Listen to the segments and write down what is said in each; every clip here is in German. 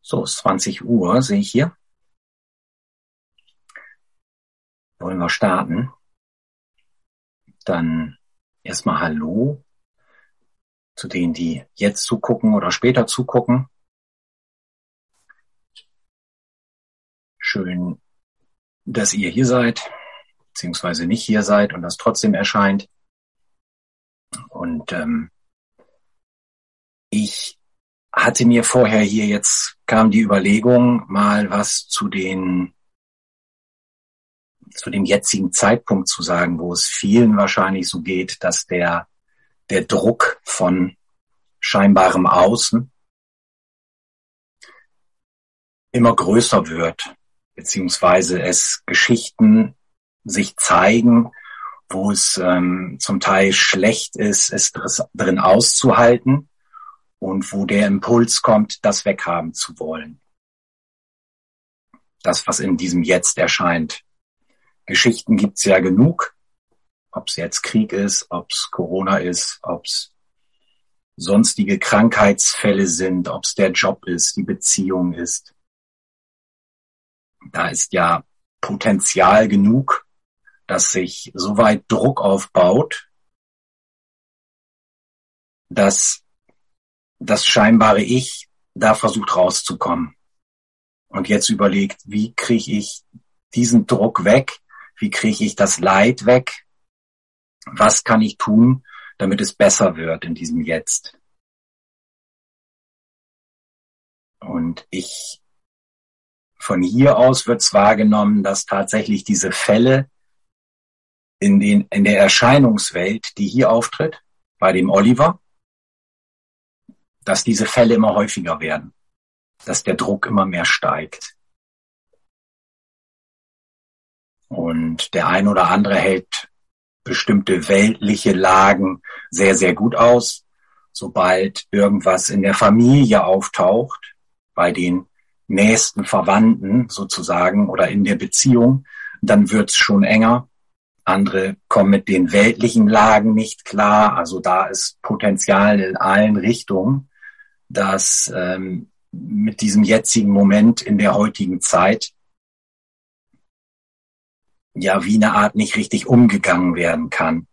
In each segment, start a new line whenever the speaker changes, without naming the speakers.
So, es ist 20 Uhr, sehe ich hier. Wollen wir starten? Dann erstmal Hallo zu denen, die jetzt zugucken oder später zugucken. Schön, dass ihr hier seid, beziehungsweise nicht hier seid und das trotzdem erscheint. Und ich hatte mir vorher hier, jetzt kam die Überlegung, mal was zu dem jetzigen Zeitpunkt zu sagen, wo es vielen wahrscheinlich so geht, dass der Druck von scheinbarem Außen immer größer wird, beziehungsweise es Geschichten sich zeigen, wo es zum Teil schlecht ist, es drin auszuhalten und wo der Impuls kommt, das weghaben zu wollen. Das, was in diesem Jetzt erscheint. Geschichten gibt's ja genug, ob es jetzt Krieg ist, ob es Corona ist, ob es sonstige Krankheitsfälle sind, ob es der Job ist, die Beziehung ist. Da ist ja Potenzial genug, dass sich so weit Druck aufbaut, dass das scheinbare Ich da versucht rauszukommen. Und jetzt überlegt, wie kriege ich diesen Druck weg? Wie kriege ich das Leid weg? Was kann ich tun, damit es besser wird in diesem Jetzt? Und von hier aus wird es wahrgenommen, dass tatsächlich diese Fälle in der Erscheinungswelt, die hier auftritt, bei dem Oliver, dass diese Fälle immer häufiger werden, dass der Druck immer mehr steigt. Und der ein oder andere hält bestimmte weltliche Lagen sehr, sehr gut aus. Sobald irgendwas in der Familie auftaucht, bei den nächsten Verwandten sozusagen oder in der Beziehung, dann wird's schon enger. Andere kommen mit den weltlichen Lagen nicht klar. Also da ist Potenzial in allen Richtungen, dass mit diesem jetzigen Moment in der heutigen Zeit ja wie eine Art nicht richtig umgegangen werden kann.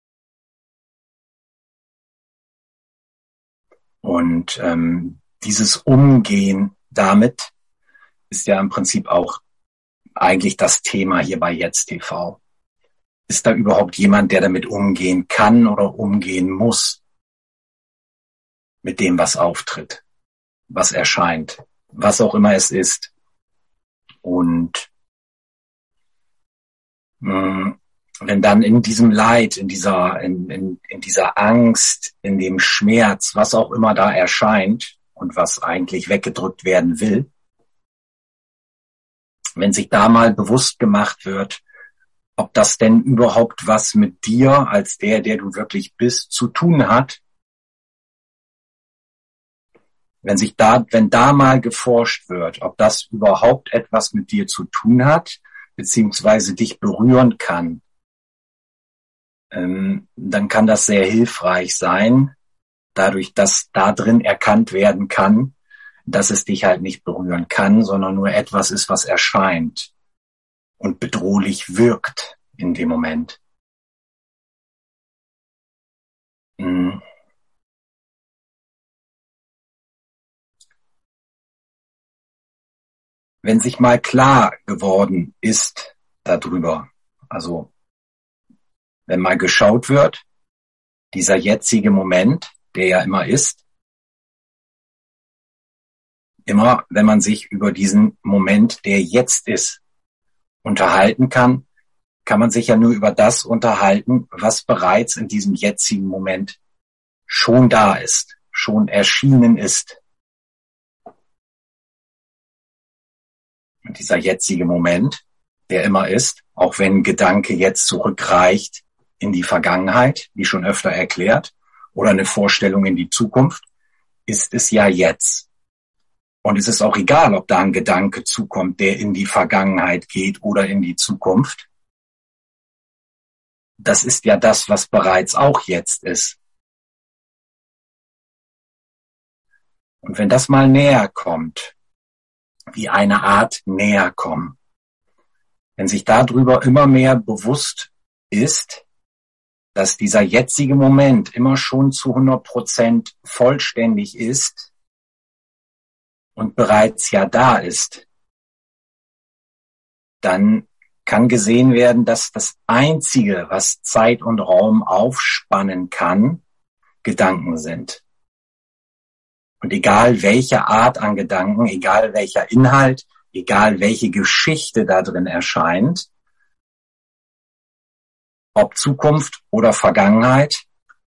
Und dieses Umgehen damit ist ja im Prinzip auch eigentlich das Thema hier bei Jetzt TV. Ist da überhaupt jemand, der damit umgehen kann oder umgehen muss? Mit dem, was auftritt, was erscheint, was auch immer es ist. Und wenn dann in diesem Leid, in dieser Angst, in dem Schmerz, was auch immer da erscheint und was eigentlich weggedrückt werden will, wenn sich da mal bewusst gemacht wird, ob das denn überhaupt was mit dir als der du wirklich bist, zu tun hat, wenn da mal geforscht wird, ob das überhaupt etwas mit dir zu tun hat, beziehungsweise dich berühren kann, dann kann das sehr hilfreich sein, dadurch, dass da drin erkannt werden kann, dass es dich halt nicht berühren kann, sondern nur etwas ist, was erscheint und bedrohlich wirkt in dem Moment. Wenn sich mal klar geworden ist darüber, also wenn mal geschaut wird, dieser jetzige Moment, der ja immer ist, immer wenn man sich über diesen Moment, der jetzt ist, unterhalten kann man sich ja nur über das unterhalten, was bereits in diesem jetzigen Moment schon da ist, schon erschienen ist. Und dieser jetzige Moment, der immer ist, auch wenn ein Gedanke jetzt zurückreicht in die Vergangenheit, wie schon öfter erklärt, oder eine Vorstellung in die Zukunft, ist es ja jetzt. Und es ist auch egal, ob da ein Gedanke zukommt, der in die Vergangenheit geht oder in die Zukunft. Das ist ja das, was bereits auch jetzt ist. Und wenn das mal näher kommt, wie eine Art näher kommen. Wenn sich darüber immer mehr bewusst ist, dass dieser jetzige Moment immer schon zu 100% vollständig ist und bereits ja da ist, dann kann gesehen werden, dass das Einzige, was Zeit und Raum aufspannen kann, Gedanken sind. Und egal welche Art an Gedanken, egal welcher Inhalt, egal welche Geschichte da drin erscheint, ob Zukunft oder Vergangenheit,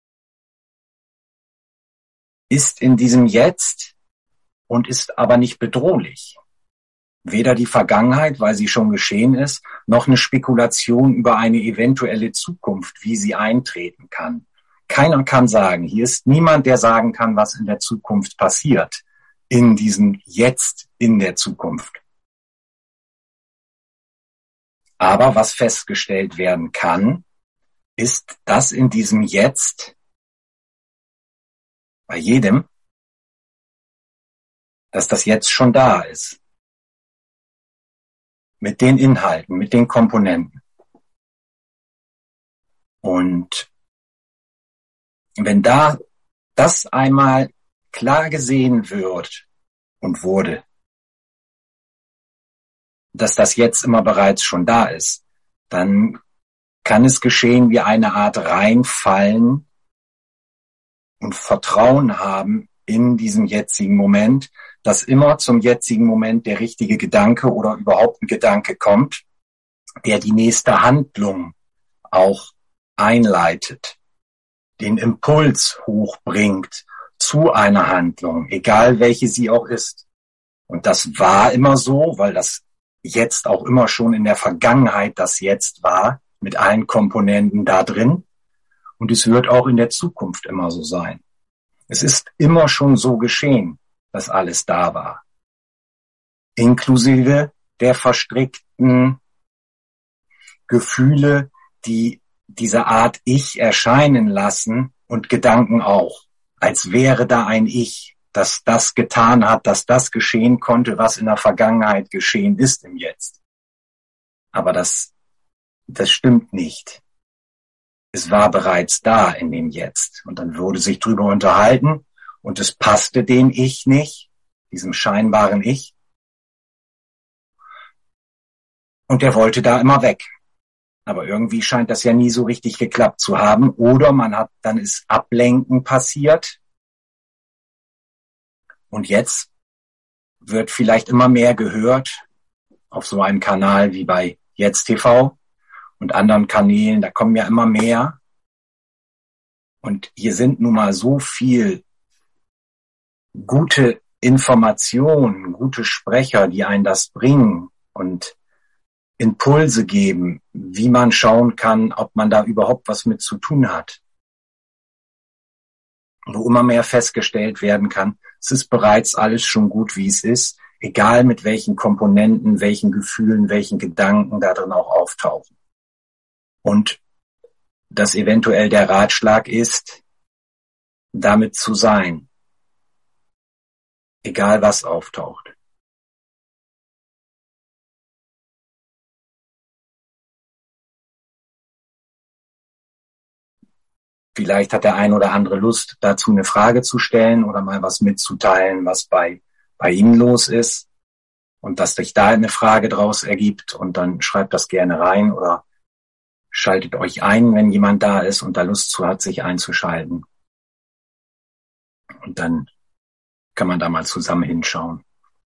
ist in diesem Jetzt und ist aber nicht bedrohlich. Weder die Vergangenheit, weil sie schon geschehen ist, noch eine Spekulation über eine eventuelle Zukunft, wie sie eintreten kann. Keiner kann sagen, hier ist niemand, der sagen kann, was in der Zukunft passiert, in diesem Jetzt in der Zukunft. Aber was festgestellt werden kann, ist, dass in diesem Jetzt bei jedem, dass das Jetzt schon da ist. Mit den Inhalten, mit den Komponenten. Und wenn da das einmal klar gesehen wird und wurde, dass das Jetzt immer bereits schon da ist, dann kann es geschehen wie eine Art Reinfallen und Vertrauen haben in diesem jetzigen Moment, dass immer zum jetzigen Moment der richtige Gedanke oder überhaupt ein Gedanke kommt, der die nächste Handlung auch einleitet, den Impuls hochbringt zu einer Handlung, egal welche sie auch ist. Und das war immer so, weil das Jetzt auch immer schon in der Vergangenheit das Jetzt war, mit allen Komponenten da drin. Und es wird auch in der Zukunft immer so sein. Es ist immer schon so geschehen, dass alles da war. Inklusive der verstrickten Gefühle, die diese Art Ich erscheinen lassen und Gedanken auch, als wäre da ein Ich, das das getan hat, dass das geschehen konnte, was in der Vergangenheit geschehen ist im Jetzt. Aber das stimmt nicht. Es war bereits da in dem Jetzt. Und dann wurde sich drüber unterhalten und es passte dem Ich nicht, diesem scheinbaren Ich. Und der wollte da immer weg. Aber irgendwie scheint das ja nie so richtig geklappt zu haben. Oder dann ist Ablenken passiert. Und jetzt wird vielleicht immer mehr gehört auf so einem Kanal wie bei Jetzt TV und anderen Kanälen. Da kommen ja immer mehr. Und hier sind nun mal so viel gute Informationen, gute Sprecher, die einen das bringen und Impulse geben, wie man schauen kann, ob man da überhaupt was mit zu tun hat. Wo immer mehr festgestellt werden kann, es ist bereits alles schon gut, wie es ist, egal mit welchen Komponenten, welchen Gefühlen, welchen Gedanken da drin auch auftauchen. Und dass eventuell der Ratschlag ist, damit zu sein, egal was auftaucht. Vielleicht hat der ein oder andere Lust, dazu eine Frage zu stellen oder mal was mitzuteilen, was bei ihm los ist und dass sich da eine Frage draus ergibt, und dann schreibt das gerne rein oder schaltet euch ein, wenn jemand da ist und da Lust zu hat, sich einzuschalten. Und dann kann man da mal zusammen hinschauen.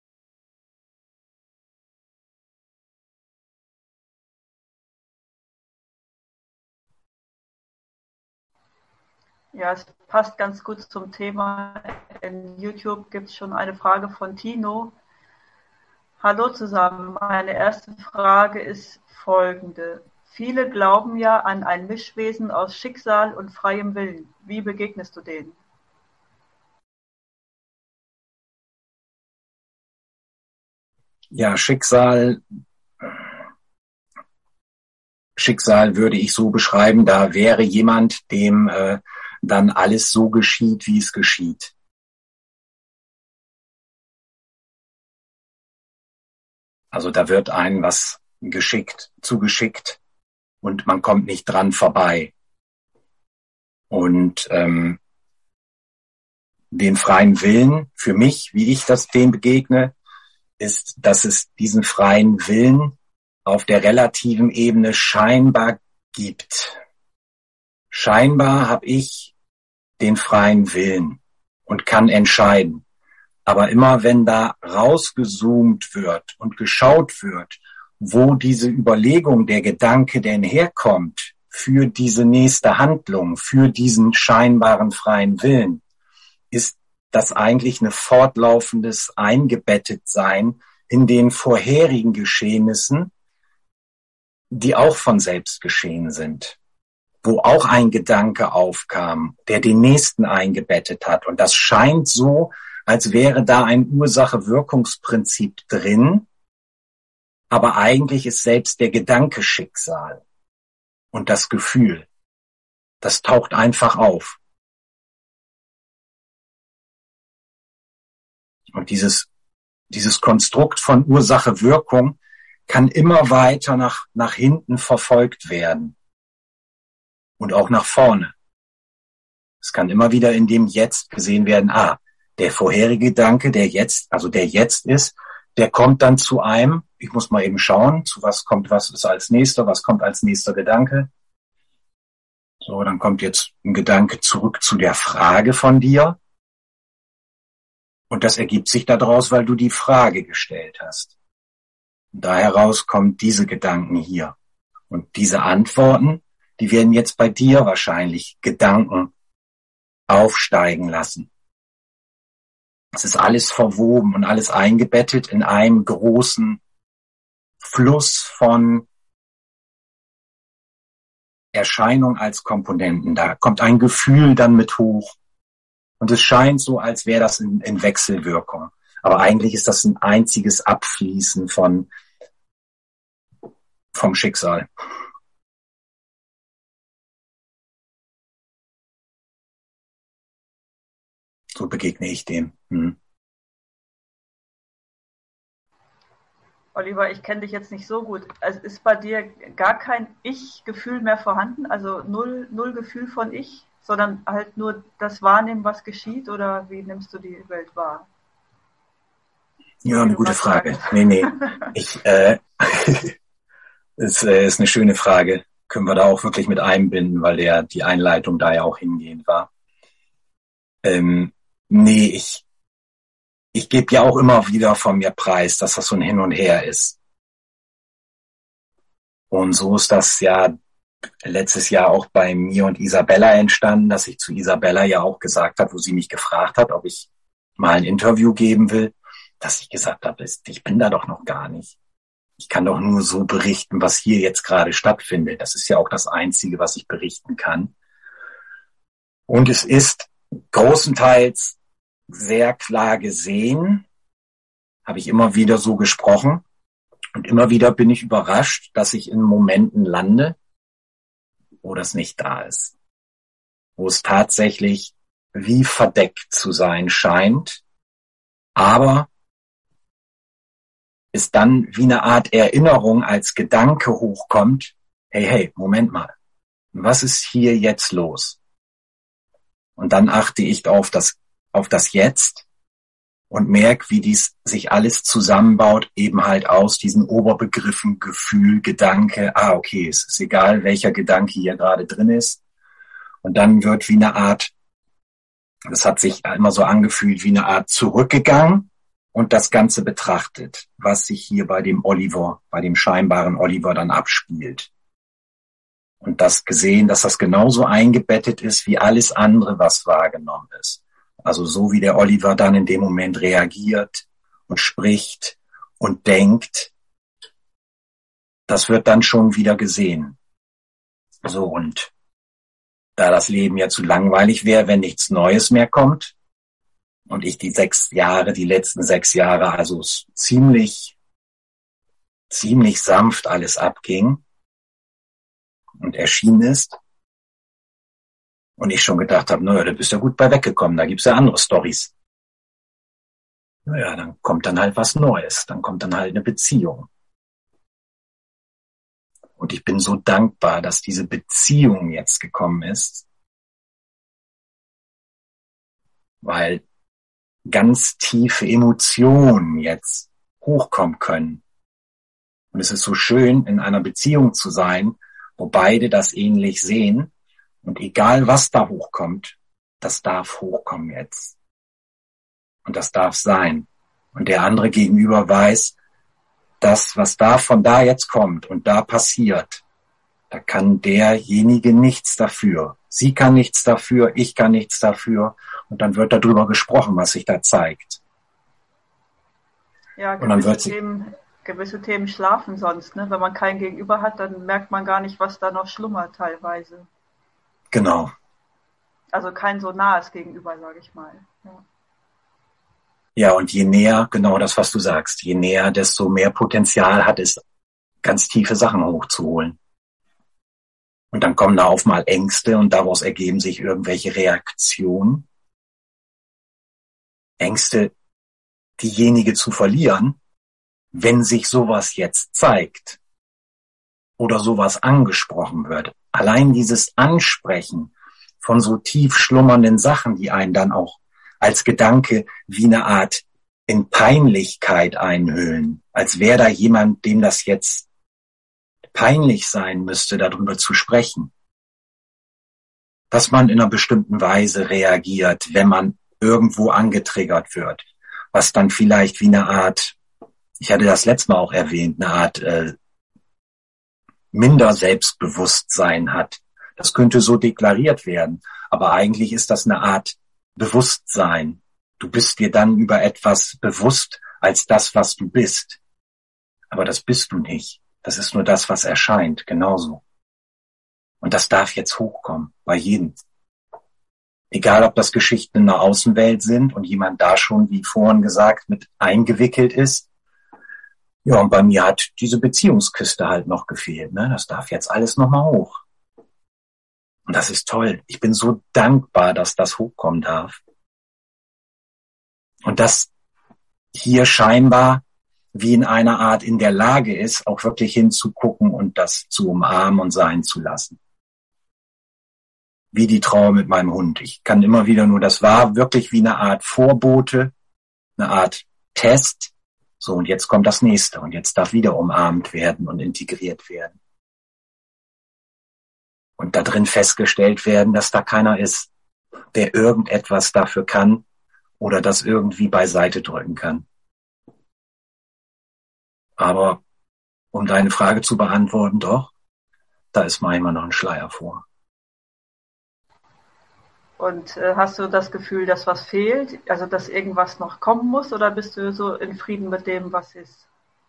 Ja, es passt ganz gut zum Thema. In YouTube gibt es schon eine Frage von Tino. Hallo zusammen. Meine erste Frage ist folgende. Viele glauben ja an ein Mischwesen aus Schicksal und freiem Willen. Wie begegnest du denen?
Ja, Schicksal würde ich so beschreiben, da wäre jemand, dem dann alles so geschieht, wie es geschieht. Also da wird einem was zugeschickt und man kommt nicht dran vorbei. Und den freien Willen, für mich, wie ich dem begegne, ist, dass es diesen freien Willen auf der relativen Ebene scheinbar gibt. Scheinbar habe ich den freien Willen und kann entscheiden. Aber immer wenn da rausgezoomt wird und geschaut wird, wo diese Überlegung, der Gedanke denn herkommt für diese nächste Handlung, für diesen scheinbaren freien Willen, ist das eigentlich ein fortlaufendes Eingebettetsein in den vorherigen Geschehnissen, die auch von selbst geschehen sind, wo auch ein Gedanke aufkam, der den nächsten eingebettet hat. Und das scheint so, als wäre da ein Ursache-Wirkungsprinzip drin, aber eigentlich ist selbst der Gedanke Schicksal und das Gefühl. Das taucht einfach auf. Und dieses Konstrukt von Ursache-Wirkung kann immer weiter nach hinten verfolgt werden und auch nach vorne. Es kann immer wieder in dem Jetzt gesehen werden, der vorherige Gedanke, der jetzt ist, der kommt dann zu einem, ich muss mal eben schauen, was ist als nächster, was kommt als nächster Gedanke. So, dann kommt jetzt ein Gedanke zurück zu der Frage von dir. Und das ergibt sich daraus, weil du die Frage gestellt hast. Und da heraus kommen diese Gedanken hier. Und diese Antworten, die werden jetzt bei dir wahrscheinlich Gedanken aufsteigen lassen. Es ist alles verwoben und alles eingebettet in einem großen Fluss von Erscheinung als Komponenten. Da kommt ein Gefühl dann mit hoch. Und es scheint so, als wäre das in Wechselwirkung. Aber eigentlich ist das ein einziges Abfließen vom Schicksal. So begegne ich dem.
Oliver, ich kenne dich jetzt nicht so gut. Also ist bei dir gar kein Ich-Gefühl mehr vorhanden? Also null Gefühl von Ich, sondern halt nur das Wahrnehmen, was geschieht? Oder wie nimmst du die Welt wahr?
Ja, eine gute Frage. Nee. ist eine schöne Frage. Können wir da auch wirklich mit einbinden, weil die Einleitung da ja auch hingehend war. Ich gebe ja auch immer wieder von mir preis, dass das so ein Hin und Her ist. Und so ist das ja letztes Jahr auch bei mir und Isabella entstanden, dass ich zu Isabella ja auch gesagt habe, wo sie mich gefragt hat, ob ich mal ein Interview geben will, dass ich gesagt habe, ich bin da doch noch gar nicht. Ich kann doch nur so berichten, was hier jetzt gerade stattfindet. Das ist ja auch das Einzige, was ich berichten kann. Und es ist großenteils sehr klar gesehen, habe ich immer wieder so gesprochen. Und immer wieder bin ich überrascht, dass ich in Momenten lande, wo das nicht da ist. Wo es tatsächlich wie verdeckt zu sein scheint, aber es dann wie eine Art Erinnerung als Gedanke hochkommt, hey, Moment mal, was ist hier jetzt los? Und dann achte ich auf das Jetzt und merke, wie dies sich alles zusammenbaut, eben halt aus diesen Oberbegriffen Gefühl, Gedanke, okay, es ist egal, welcher Gedanke hier gerade drin ist. Und dann wird wie eine Art, das hat sich immer so angefühlt, wie eine Art zurückgegangen und das Ganze betrachtet, was sich hier bei dem scheinbaren Oliver dann abspielt. Und das gesehen, dass das genauso eingebettet ist wie alles andere, was wahrgenommen ist. Also so wie der Oliver dann in dem Moment reagiert und spricht und denkt, das wird dann schon wieder gesehen. So, und da das Leben ja zu langweilig wäre, wenn nichts Neues mehr kommt und ich die letzten 6 Jahre, also ziemlich sanft alles abging und erschienen ist, und ich schon gedacht habe, naja, da bist du ja gut bei weggekommen, da gibt's ja andere Storys. naja, dann kommt dann halt was Neues, dann kommt dann halt eine Beziehung. Und ich bin so dankbar, dass diese Beziehung jetzt gekommen ist, weil ganz tiefe Emotionen jetzt hochkommen können. Und es ist so schön, in einer Beziehung zu sein, wo beide das ähnlich sehen. Und egal, was da hochkommt, das darf hochkommen jetzt. Und das darf sein. Und der andere gegenüber weiß, das, was da von da jetzt kommt und da passiert, da kann derjenige nichts dafür. Sie kann nichts dafür, ich kann nichts dafür. Und dann wird darüber gesprochen, was sich da zeigt.
Ja,
Und dann wird
gewisse Themen schlafen sonst, ne? Wenn man kein Gegenüber hat, dann merkt man gar nicht, was da noch schlummert teilweise.
genau.
Also kein so nahes Gegenüber, sage ich mal. Ja.
Ja, und je näher, genau das, was du sagst, je näher, desto mehr Potenzial hat es, ganz tiefe Sachen hochzuholen. Und dann kommen da auf mal Ängste und daraus ergeben sich irgendwelche Reaktionen. Ängste, diejenige zu verlieren, wenn sich sowas jetzt zeigt oder sowas angesprochen wird. Allein dieses Ansprechen von so tief schlummernden Sachen, die einen dann auch als Gedanke wie eine Art in Peinlichkeit einhüllen, als wäre da jemand, dem das jetzt peinlich sein müsste, darüber zu sprechen. Dass man in einer bestimmten Weise reagiert, wenn man irgendwo angetriggert wird, was dann vielleicht wie eine Art, ich hatte das letzte Mal auch erwähnt, eine Art minder Selbstbewusstsein hat. Das könnte so deklariert werden, aber eigentlich ist das eine Art Bewusstsein. Du bist dir dann über etwas bewusst als das, was du bist. Aber das bist du nicht. Das ist nur das, was erscheint, genauso. Und das darf jetzt hochkommen, bei jedem. Egal, ob das Geschichten in der Außenwelt sind und jemand da schon, wie vorhin gesagt, mit eingewickelt ist. Ja, und bei mir hat diese Beziehungskiste halt noch gefehlt, ne? Das darf jetzt alles nochmal hoch. Und das ist toll. Ich bin so dankbar, dass das hochkommen darf. Und das hier scheinbar wie in einer Art in der Lage ist, auch wirklich hinzugucken und das zu umarmen und sein zu lassen. Wie die Trauer mit meinem Hund. Ich kann immer wieder nur, das war wirklich wie eine Art Vorbote, eine Art Test. So, und jetzt kommt das nächste und jetzt darf wieder umarmt werden und integriert werden. Und da drin festgestellt werden, dass da keiner ist, der irgendetwas dafür kann oder das irgendwie beiseite drücken kann. Aber um deine Frage zu beantworten, doch, da ist manchmal noch ein Schleier vor.
Und hast du das Gefühl, dass was fehlt, also dass irgendwas noch kommen muss, oder bist du so in Frieden mit dem, was ist?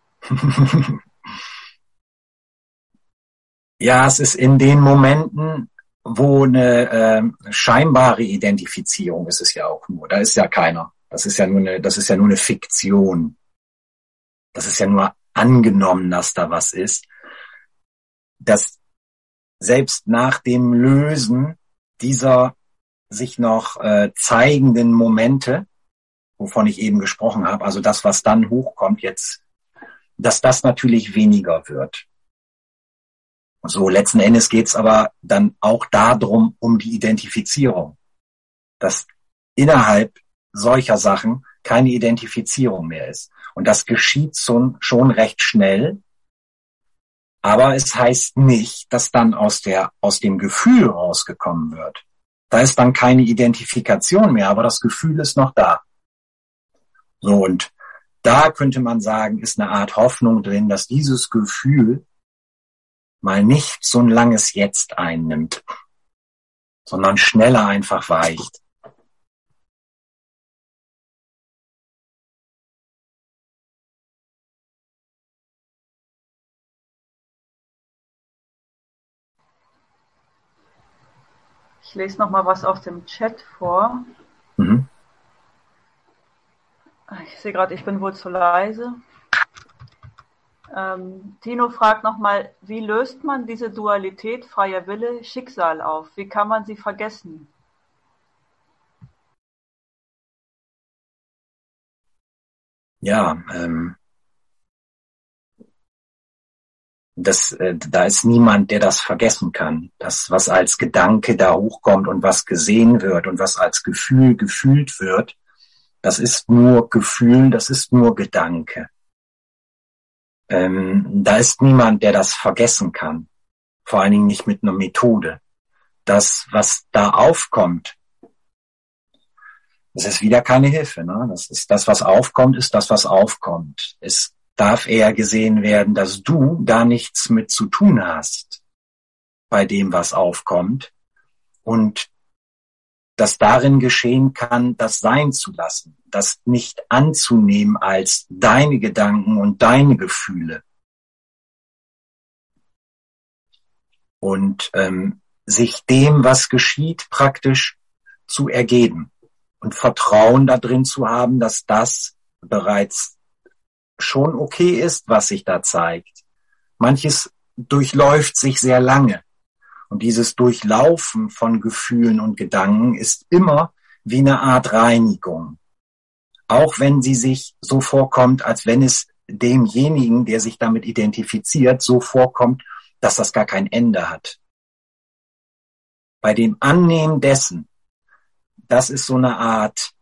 Ja, es ist in den Momenten, wo eine scheinbare Identifizierung ist es ja auch nur. Da ist ja keiner. Das ist ja nur eine Fiktion. Das ist ja nur angenommen, dass da was ist. Dass selbst nach dem Lösen dieser sich noch zeigenden Momente, wovon ich eben gesprochen habe, also das, was dann hochkommt jetzt, dass das natürlich weniger wird. So, letzten Endes geht's aber dann auch darum, um die Identifizierung. Dass innerhalb solcher Sachen keine Identifizierung mehr ist. Und das geschieht schon recht schnell. Aber es heißt nicht, dass dann aus dem Gefühl rausgekommen wird. Da ist dann keine Identifikation mehr, aber das Gefühl ist noch da. So, und da könnte man sagen, ist eine Art Hoffnung drin, dass dieses Gefühl mal nicht so ein langes Jetzt einnimmt, sondern schneller einfach weicht.
Ich lese noch mal was aus dem Chat vor.
Mhm.
Ich sehe gerade, ich bin wohl zu leise. Tino fragt nochmal, wie löst man diese Dualität freier Wille, Schicksal auf? Wie kann man sie vergessen?
Ja, da ist niemand, der das vergessen kann. Das, was als Gedanke da hochkommt und was gesehen wird und was als Gefühl gefühlt wird, das ist nur Gefühl, das ist nur Gedanke. Da ist niemand, der das vergessen kann. Vor allen Dingen nicht mit einer Methode. Das, was da aufkommt, das ist wieder keine Hilfe. Ne? Das ist das, was aufkommt, ist das, was aufkommt. Es darf eher gesehen werden, dass du da nichts mit zu tun hast bei dem, was aufkommt und dass darin geschehen kann, das sein zu lassen, das nicht anzunehmen als deine Gedanken und deine Gefühle und sich dem, was geschieht, praktisch zu ergeben und Vertrauen darin zu haben, dass das bereits schon okay ist, was sich da zeigt. Manches durchläuft sich sehr lange. Und dieses Durchlaufen von Gefühlen und Gedanken ist immer wie eine Art Reinigung. Auch wenn sie sich so vorkommt, als wenn es demjenigen, der sich damit identifiziert, so vorkommt, dass das gar kein Ende hat. Bei dem Annehmen dessen, das ist so eine Art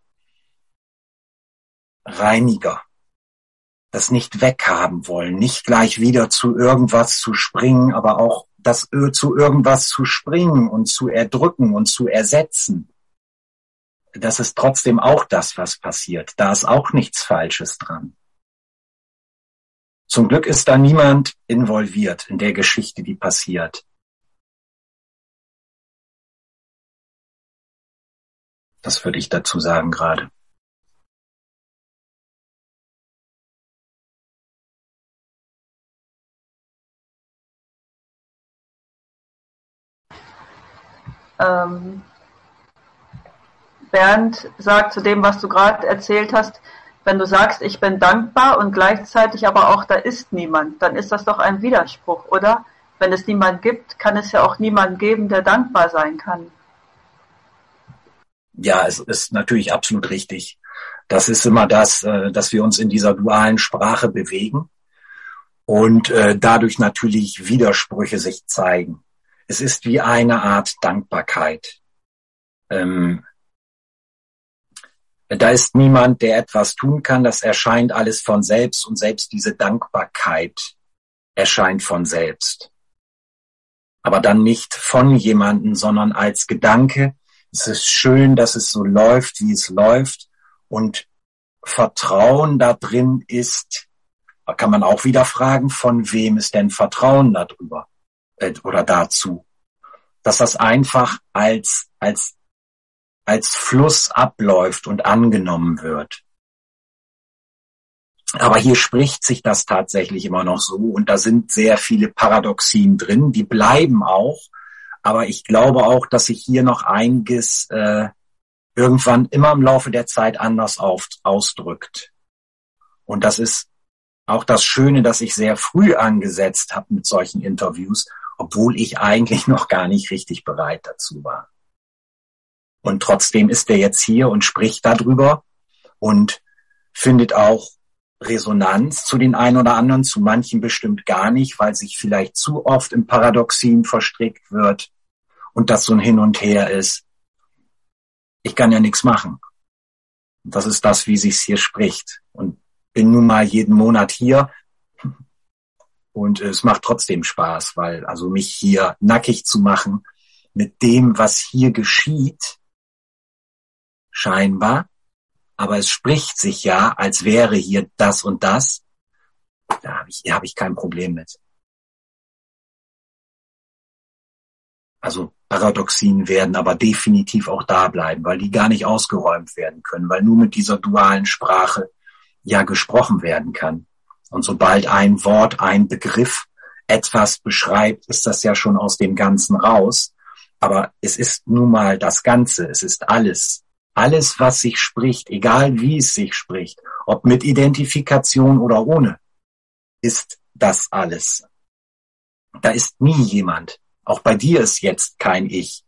Reiniger. Das nicht weghaben wollen, nicht gleich wieder zu irgendwas zu springen, aber auch das zu irgendwas zu springen und zu erdrücken und zu ersetzen. Das ist trotzdem auch das, was passiert. Da ist auch nichts Falsches dran. Zum Glück ist da niemand involviert in der Geschichte, die passiert. Das würde ich dazu sagen gerade.
Bernd sagt zu dem, was du gerade erzählt hast, wenn du sagst, ich bin dankbar und gleichzeitig aber auch, da ist niemand, dann ist das doch ein Widerspruch, oder? Wenn es niemand gibt, kann es ja auch niemanden geben, der dankbar sein kann.
Ja, es ist natürlich absolut richtig. Das ist immer das, dass wir uns in dieser dualen Sprache bewegen und dadurch natürlich Widersprüche sich zeigen. Es ist wie eine Art Dankbarkeit. Da ist niemand, der etwas tun kann. Das erscheint alles von selbst und selbst diese Dankbarkeit erscheint von selbst. Aber dann nicht von jemanden, sondern als Gedanke. Es ist schön, dass es so läuft, wie es läuft. Und Vertrauen da drin ist, da kann man auch wieder fragen, von wem ist denn Vertrauen darüber oder dazu? Dass das einfach als Fluss abläuft und angenommen wird. Aber hier spricht sich das tatsächlich immer noch so und da sind sehr viele Paradoxien drin, die bleiben auch. Aber ich glaube auch, dass sich hier noch einiges irgendwann immer im Laufe der Zeit anders ausdrückt. Und das ist auch das Schöne, dass ich sehr früh angesetzt habe mit solchen Interviews, obwohl ich eigentlich noch gar nicht richtig bereit dazu war. Und trotzdem ist er jetzt hier und spricht darüber und findet auch Resonanz zu den einen oder anderen, zu manchen bestimmt gar nicht, weil sich vielleicht zu oft im Paradoxien verstrickt wird und das so ein Hin und Her ist. Ich kann ja nichts machen. Das ist das, wie sich's hier spricht. Und bin nun mal jeden Monat hier und es macht trotzdem Spaß, weil also mich hier nackig zu machen mit dem, was hier geschieht, scheinbar, aber es spricht sich ja, als wäre hier das und das, da hab ich kein Problem mit. Also Paradoxien werden aber definitiv auch da bleiben, weil die gar nicht ausgeräumt werden können, weil nur mit dieser dualen Sprache ja gesprochen werden kann. Und sobald ein Wort, ein Begriff etwas beschreibt, ist das ja schon aus dem Ganzen raus. Aber es ist nun mal das Ganze, es ist alles. Alles, was sich spricht, egal wie es sich spricht, ob mit Identifikation oder ohne, ist das alles. Da ist nie jemand. Auch bei dir ist jetzt kein Ich.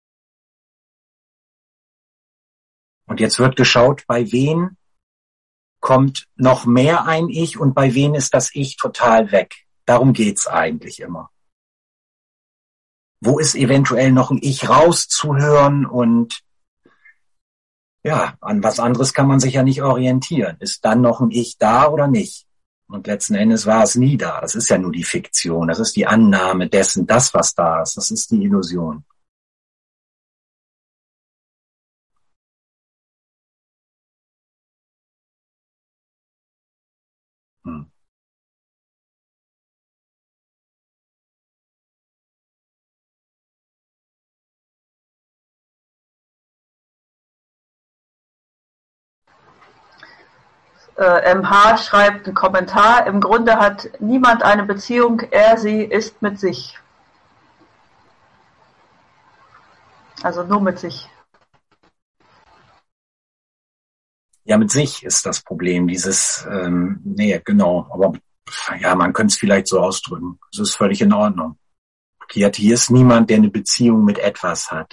Und jetzt wird geschaut, bei wem kommt noch mehr ein Ich und bei wem ist das Ich total weg? Darum geht's eigentlich immer. Wo ist eventuell noch ein Ich rauszuhören und ja, an was anderes kann man sich ja nicht orientieren. Ist dann noch ein Ich da oder nicht? Und letzten Endes war es nie da. Das ist ja nur die Fiktion. Das ist die Annahme dessen, das, was da ist. Das ist die Illusion. Hm.
MH schreibt einen Kommentar. Im Grunde hat niemand eine Beziehung. Er, sie ist mit sich. Also nur mit sich.
Ja, mit sich ist das Problem. Nee, genau. Aber ja, man könnte es vielleicht so ausdrücken. Es ist völlig in Ordnung. Hier ist niemand, der eine Beziehung mit etwas hat.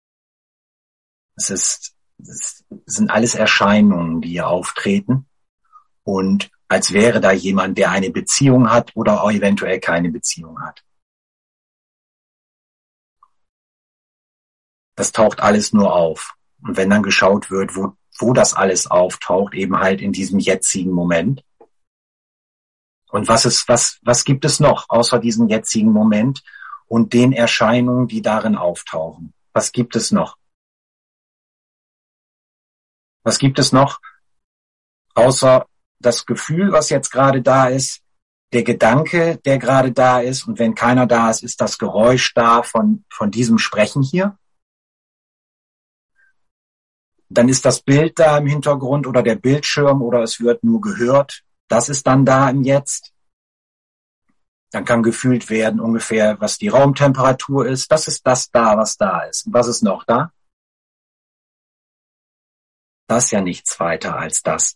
Es sind alles Erscheinungen, die hier auftreten. Und als wäre da jemand, der eine Beziehung hat oder auch eventuell keine Beziehung hat. Das taucht alles nur auf. Und wenn dann geschaut wird, wo das alles auftaucht, eben halt in diesem jetzigen Moment. Und was gibt es noch außer diesem jetzigen Moment und den Erscheinungen, die darin auftauchen? Was gibt es noch? Was gibt es noch außer das Gefühl, was jetzt gerade da ist, der Gedanke, der gerade da ist, und wenn keiner da ist, ist das Geräusch da von diesem Sprechen hier. Dann ist das Bild da im Hintergrund oder der Bildschirm oder es wird nur gehört. Das ist dann da im Jetzt. Dann kann gefühlt werden ungefähr, was die Raumtemperatur ist. Das ist das da, was da ist. Und was ist noch da? Das ist ja nichts weiter als das.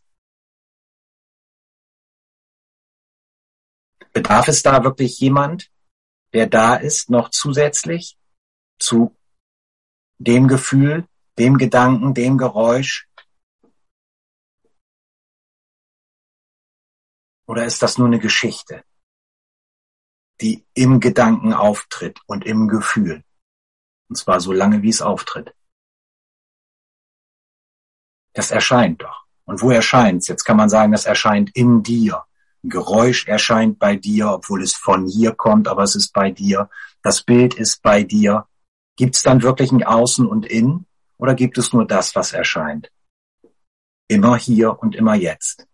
Bedarf es da wirklich jemand, der da ist, noch zusätzlich zu dem Gefühl, dem Gedanken, dem Geräusch? Oder ist das nur eine Geschichte, die im Gedanken auftritt und im Gefühl? Und zwar so lange, wie es auftritt. Das erscheint doch. Und wo erscheint's? Jetzt kann man sagen, das erscheint in dir. Ein Geräusch erscheint bei dir, obwohl es von hier kommt, aber es ist bei dir. Das Bild ist bei dir. Gibt's dann wirklich ein Außen und Innen? Oder gibt es nur das, was erscheint? Immer hier und immer jetzt.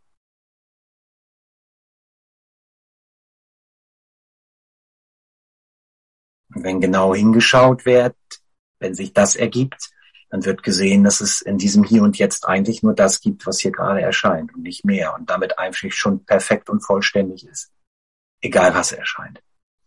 Und wenn genau hingeschaut wird, wenn sich das ergibt, dann wird gesehen, dass es in diesem Hier und Jetzt eigentlich nur das gibt, was hier gerade erscheint und nicht mehr und damit eigentlich schon perfekt und vollständig ist. Egal was erscheint.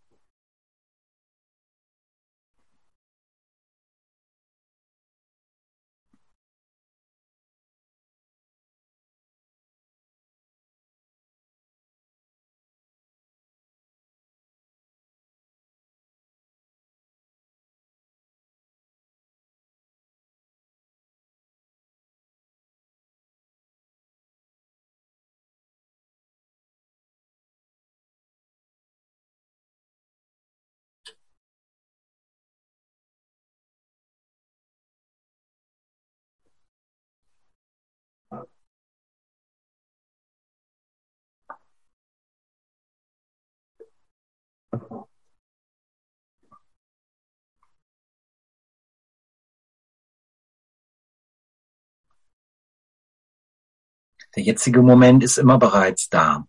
Der jetzige Moment ist immer bereits da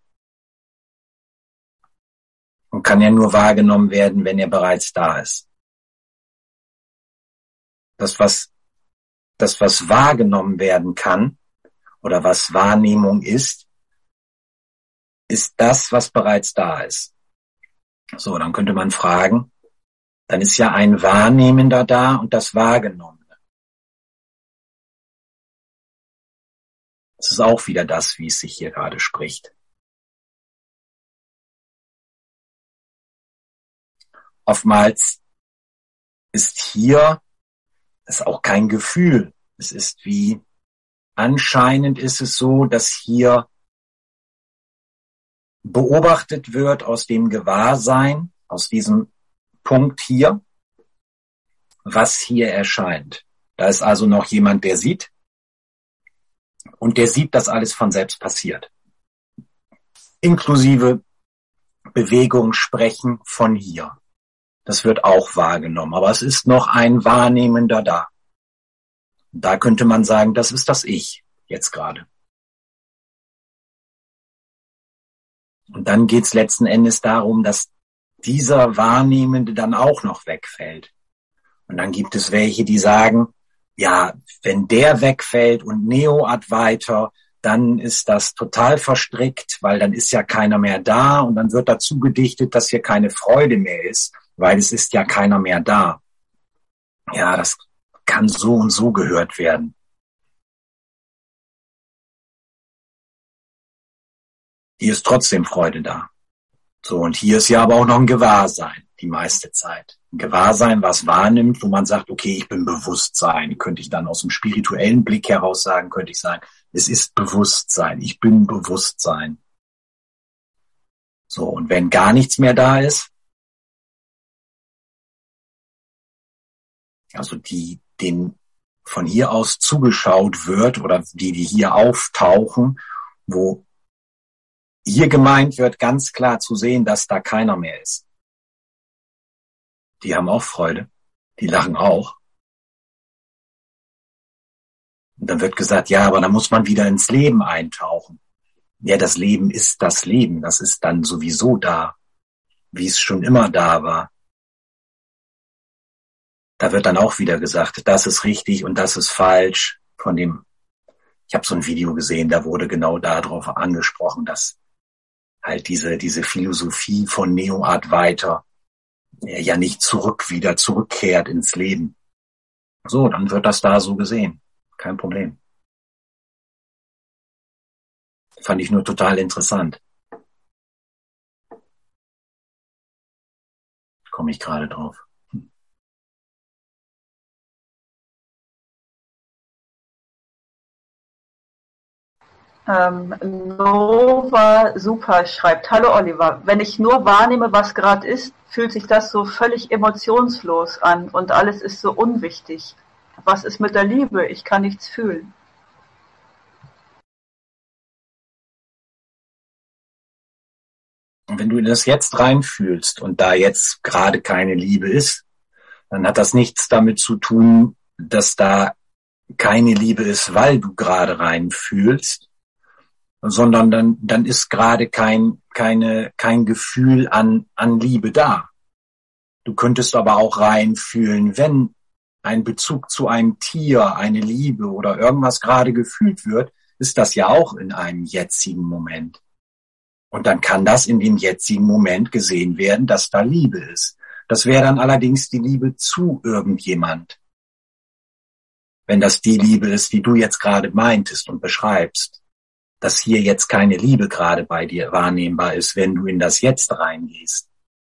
und kann ja nur wahrgenommen werden, wenn er bereits da ist. Das, was wahrgenommen werden kann oder was Wahrnehmung ist das, was bereits da ist. So, dann könnte man fragen, dann ist ja ein Wahrnehmender da und das Wahrgenommene. Das ist auch wieder das, wie es sich hier gerade spricht. Oftmals ist hier, ist auch kein Gefühl. Es ist wie anscheinend ist es so, dass hier beobachtet wird aus dem Gewahrsein, aus diesem Punkt hier, was hier erscheint. Da ist also noch jemand, der sieht, und der sieht, dass alles von selbst passiert. Inklusive Bewegung, Sprechen von hier. Das wird auch wahrgenommen, aber es ist noch ein Wahrnehmender da. Da könnte man sagen, das ist das Ich jetzt gerade. Und dann geht es letzten Endes darum, dass dieser Wahrnehmende dann auch noch wegfällt. Und dann gibt es welche, die sagen, ja, wenn der wegfällt und Neo-Advaita, dann ist das total verstrickt, weil dann ist ja keiner mehr da und dann wird dazu gedichtet, dass hier keine Freude mehr ist, weil es ist ja keiner mehr da. Ja, das kann so und so gehört werden. Hier ist trotzdem Freude da. So, und hier ist ja aber auch noch ein Gewahrsein, die meiste Zeit. Ein Gewahrsein, was wahrnimmt, wo man sagt, okay, ich bin Bewusstsein. Könnte ich dann aus dem spirituellen Blick heraus sagen, könnte ich sagen, es ist Bewusstsein, ich bin Bewusstsein. So, und wenn gar nichts mehr da ist, also denen von hier aus zugeschaut wird oder die hier auftauchen, wo hier gemeint wird, ganz klar zu sehen, dass da keiner mehr ist. Die haben auch Freude, die lachen auch. Und dann wird gesagt, ja, aber dann muss man wieder ins Leben eintauchen. Ja, das Leben ist das Leben, das ist dann sowieso da, wie es schon immer da war. Da wird dann auch wieder gesagt, das ist richtig und das ist falsch. Ich habe so ein Video gesehen, da wurde genau darauf angesprochen, dass halt diese Philosophie von Neo-Advaita ja nicht wieder zurückkehrt ins Leben. So, dann wird das da so gesehen. Kein Problem. Fand ich nur total interessant. Komme ich gerade drauf.
Nova Super schreibt, hallo Oliver, wenn ich nur wahrnehme, was gerade ist, fühlt sich das so völlig emotionslos an und alles ist so unwichtig. Was ist mit der Liebe? Ich kann nichts fühlen.
Und wenn du das jetzt reinfühlst und da jetzt gerade keine Liebe ist, dann hat das nichts damit zu tun, dass da keine Liebe ist, weil du gerade reinfühlst, sondern dann ist gerade kein Gefühl an Liebe da. Du könntest aber auch reinfühlen, wenn ein Bezug zu einem Tier, eine Liebe oder irgendwas gerade gefühlt wird, ist das ja auch in einem jetzigen Moment. Und dann kann das in dem jetzigen Moment gesehen werden, dass da Liebe ist. Das wäre dann allerdings die Liebe zu irgendjemand. Wenn das die Liebe ist, die du jetzt gerade meintest und beschreibst, dass hier jetzt keine Liebe gerade bei dir wahrnehmbar ist, wenn du in das Jetzt reingehst.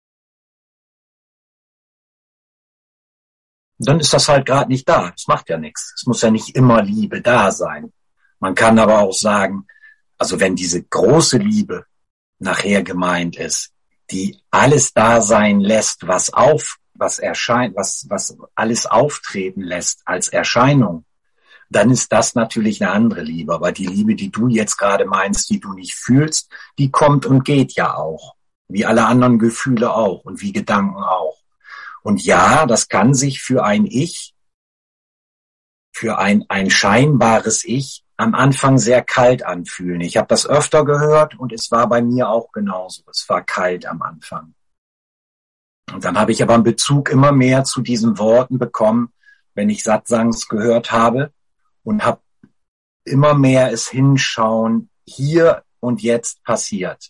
Dann ist das halt gerade nicht da. Das macht ja nichts. Es muss ja nicht immer Liebe da sein. Man kann aber auch sagen, also wenn diese große Liebe nachher gemeint ist, die alles da sein lässt, was erscheint, was alles auftreten lässt als Erscheinung, dann ist das natürlich eine andere Liebe. Aber die Liebe, die du jetzt gerade meinst, die du nicht fühlst, die kommt und geht ja auch. Wie alle anderen Gefühle auch und wie Gedanken auch. Und ja, das kann sich für ein Ich, für ein scheinbares Ich am Anfang sehr kalt anfühlen. Ich habe das öfter gehört und es war bei mir auch genauso. Es war kalt am Anfang. Und dann habe ich aber einen Bezug immer mehr zu diesen Worten bekommen, wenn ich Satsangs gehört habe und habe immer mehr es hinschauen, hier und jetzt passiert.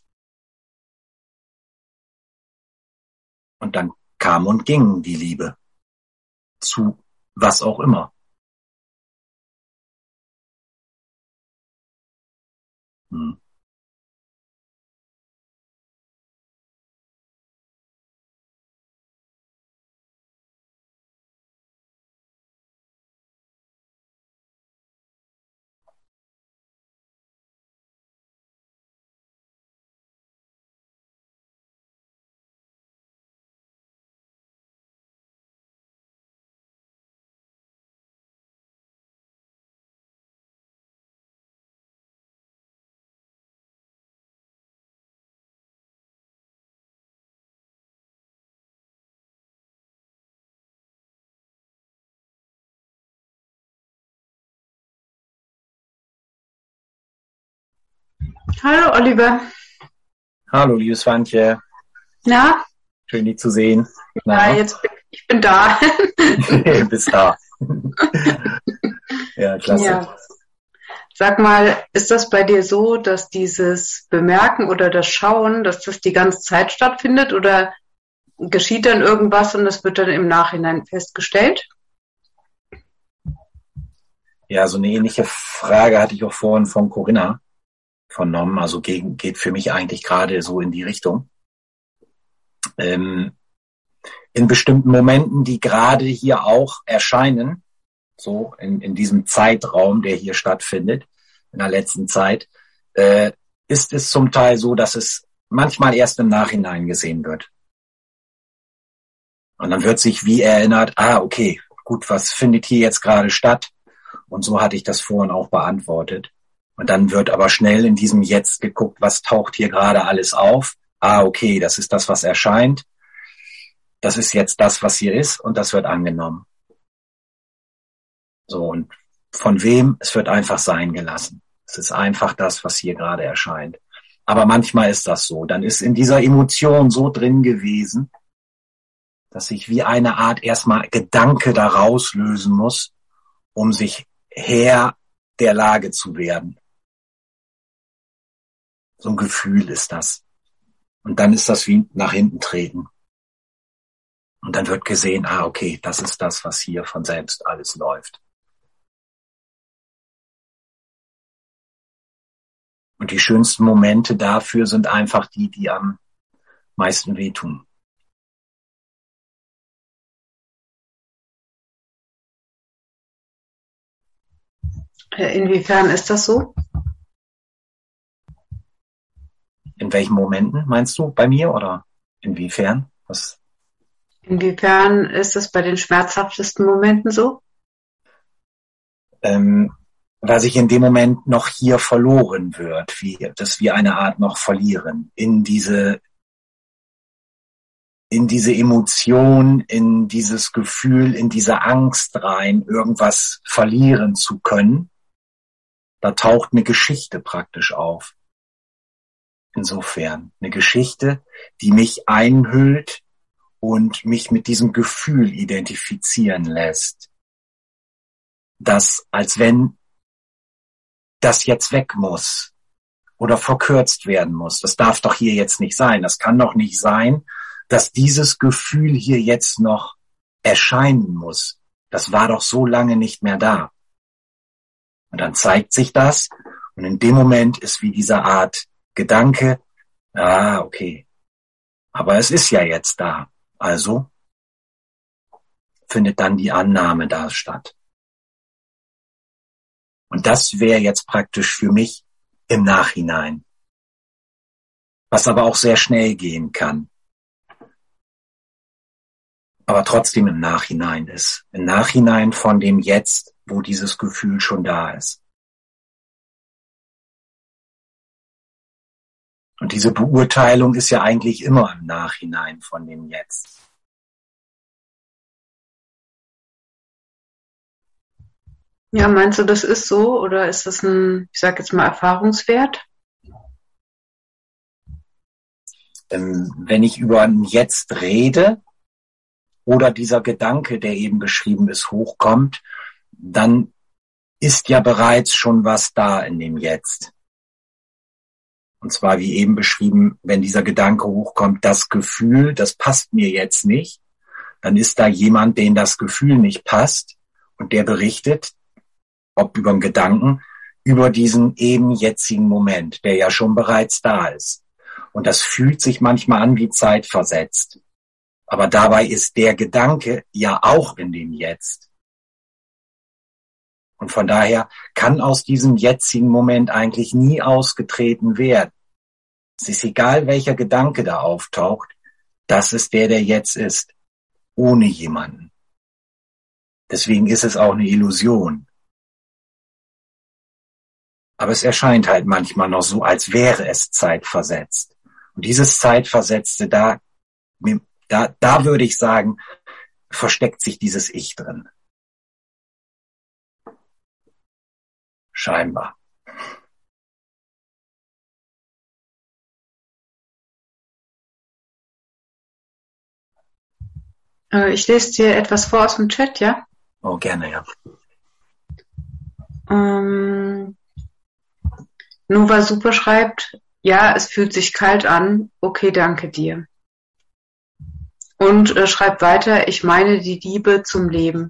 Und dann kam und ging die Liebe zu was auch immer. Hm.
Hallo Oliver.
Hallo, liebes Swantje.
Na?
Schön, dich zu sehen.
Ja, ich bin da.
Du bist da. Ja, klasse.
Ja. Sag mal, ist das bei dir so, dass dieses Bemerken oder das Schauen, dass das die ganze Zeit stattfindet oder geschieht dann irgendwas und es wird dann im Nachhinein festgestellt?
Ja, so eine ähnliche Frage hatte ich auch vorhin von Corinna vernommen. Also geht für mich eigentlich gerade so in die Richtung. In bestimmten Momenten, die gerade hier auch erscheinen, so in diesem Zeitraum, der hier stattfindet, in der letzten Zeit, ist es zum Teil so, dass es manchmal erst im Nachhinein gesehen wird. Und dann wird sich wie erinnert, okay, gut, was findet hier jetzt gerade statt? Und so hatte ich das vorhin auch beantwortet. Und dann wird aber schnell in diesem Jetzt geguckt, was taucht hier gerade alles auf? Okay, das ist das, was erscheint. Das ist jetzt das, was hier ist, und das wird angenommen. So, und von wem? Es wird einfach sein gelassen. Es ist einfach das, was hier gerade erscheint. Aber manchmal ist das so. Dann ist in dieser Emotion so drin gewesen, dass sich wie eine Art erstmal Gedanke da rauslösen muss, um sich Herr der Lage zu werden. So ein Gefühl ist das. Und dann ist das wie nach hinten treten. Und dann wird gesehen, okay, das ist das, was hier von selbst alles läuft. Und die schönsten Momente dafür sind einfach die, die am meisten wehtun.
Inwiefern ist das so?
In welchen Momenten meinst du? Bei mir oder inwiefern?
Inwiefern ist es bei den schmerzhaftesten Momenten so?
Weil sich in dem Moment noch hier verloren wird, dass wir eine Art noch verlieren, in diese Emotion, in dieses Gefühl, in diese Angst rein, irgendwas verlieren zu können. Da taucht eine Geschichte praktisch auf. Insofern eine Geschichte, die mich einhüllt und mich mit diesem Gefühl identifizieren lässt. Das, als wenn das jetzt weg muss oder verkürzt werden muss. Das darf doch hier jetzt nicht sein. Das kann doch nicht sein, dass dieses Gefühl hier jetzt noch erscheinen muss. Das war doch so lange nicht mehr da. Und dann zeigt sich das und in dem Moment ist wie diese Art Gedanke, okay, aber es ist ja jetzt da. Also findet dann die Annahme da statt. Und das wäre jetzt praktisch für mich im Nachhinein. Was aber auch sehr schnell gehen kann. Aber trotzdem im Nachhinein ist. Im Nachhinein von dem Jetzt, wo dieses Gefühl schon da ist. Und diese Beurteilung ist ja eigentlich immer im Nachhinein von dem Jetzt.
Ja, meinst du, das ist so oder ist das ein, ich sag jetzt mal, Erfahrungswert?
Wenn ich über ein Jetzt rede oder dieser Gedanke, der eben beschrieben ist, hochkommt, dann ist ja bereits schon was da in dem Jetzt. Und zwar, wie eben beschrieben, wenn dieser Gedanke hochkommt, das Gefühl, das passt mir jetzt nicht, dann ist da jemand, den das Gefühl nicht passt und der berichtet, ob über den Gedanken, über diesen eben jetzigen Moment, der ja schon bereits da ist. Und das fühlt sich manchmal an wie zeitversetzt. Aber dabei ist der Gedanke ja auch in dem Jetzt. Und von daher kann aus diesem jetzigen Moment eigentlich nie ausgetreten werden. Es ist egal, welcher Gedanke da auftaucht, das ist der jetzt ist, ohne jemanden. Deswegen ist es auch eine Illusion. Aber es erscheint halt manchmal noch so, als wäre es zeitversetzt. Und dieses Zeitversetzte, da würde ich sagen, versteckt sich dieses Ich drin. Scheinbar.
Ich lese dir etwas vor aus dem Chat, ja?
Oh, gerne, ja.
Nova Super schreibt, ja, es fühlt sich kalt an. Okay, danke dir. Und schreibt weiter, ich meine die Liebe zum Leben.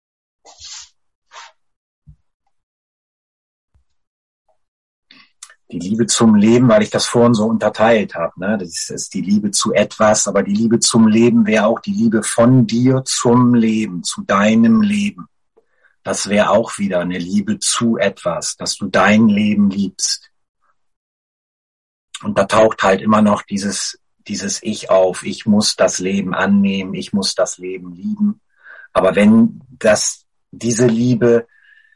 Die Liebe zum Leben, weil ich das vorhin so unterteilt habe. Ne? Das ist die Liebe zu etwas, aber die Liebe zum Leben wäre auch die Liebe von dir zum Leben, zu deinem Leben. Das wäre auch wieder eine Liebe zu etwas, dass du dein Leben liebst. Und da taucht halt immer noch dieses Ich auf. Ich muss das Leben annehmen, ich muss das Leben lieben. Aber wenn diese Liebe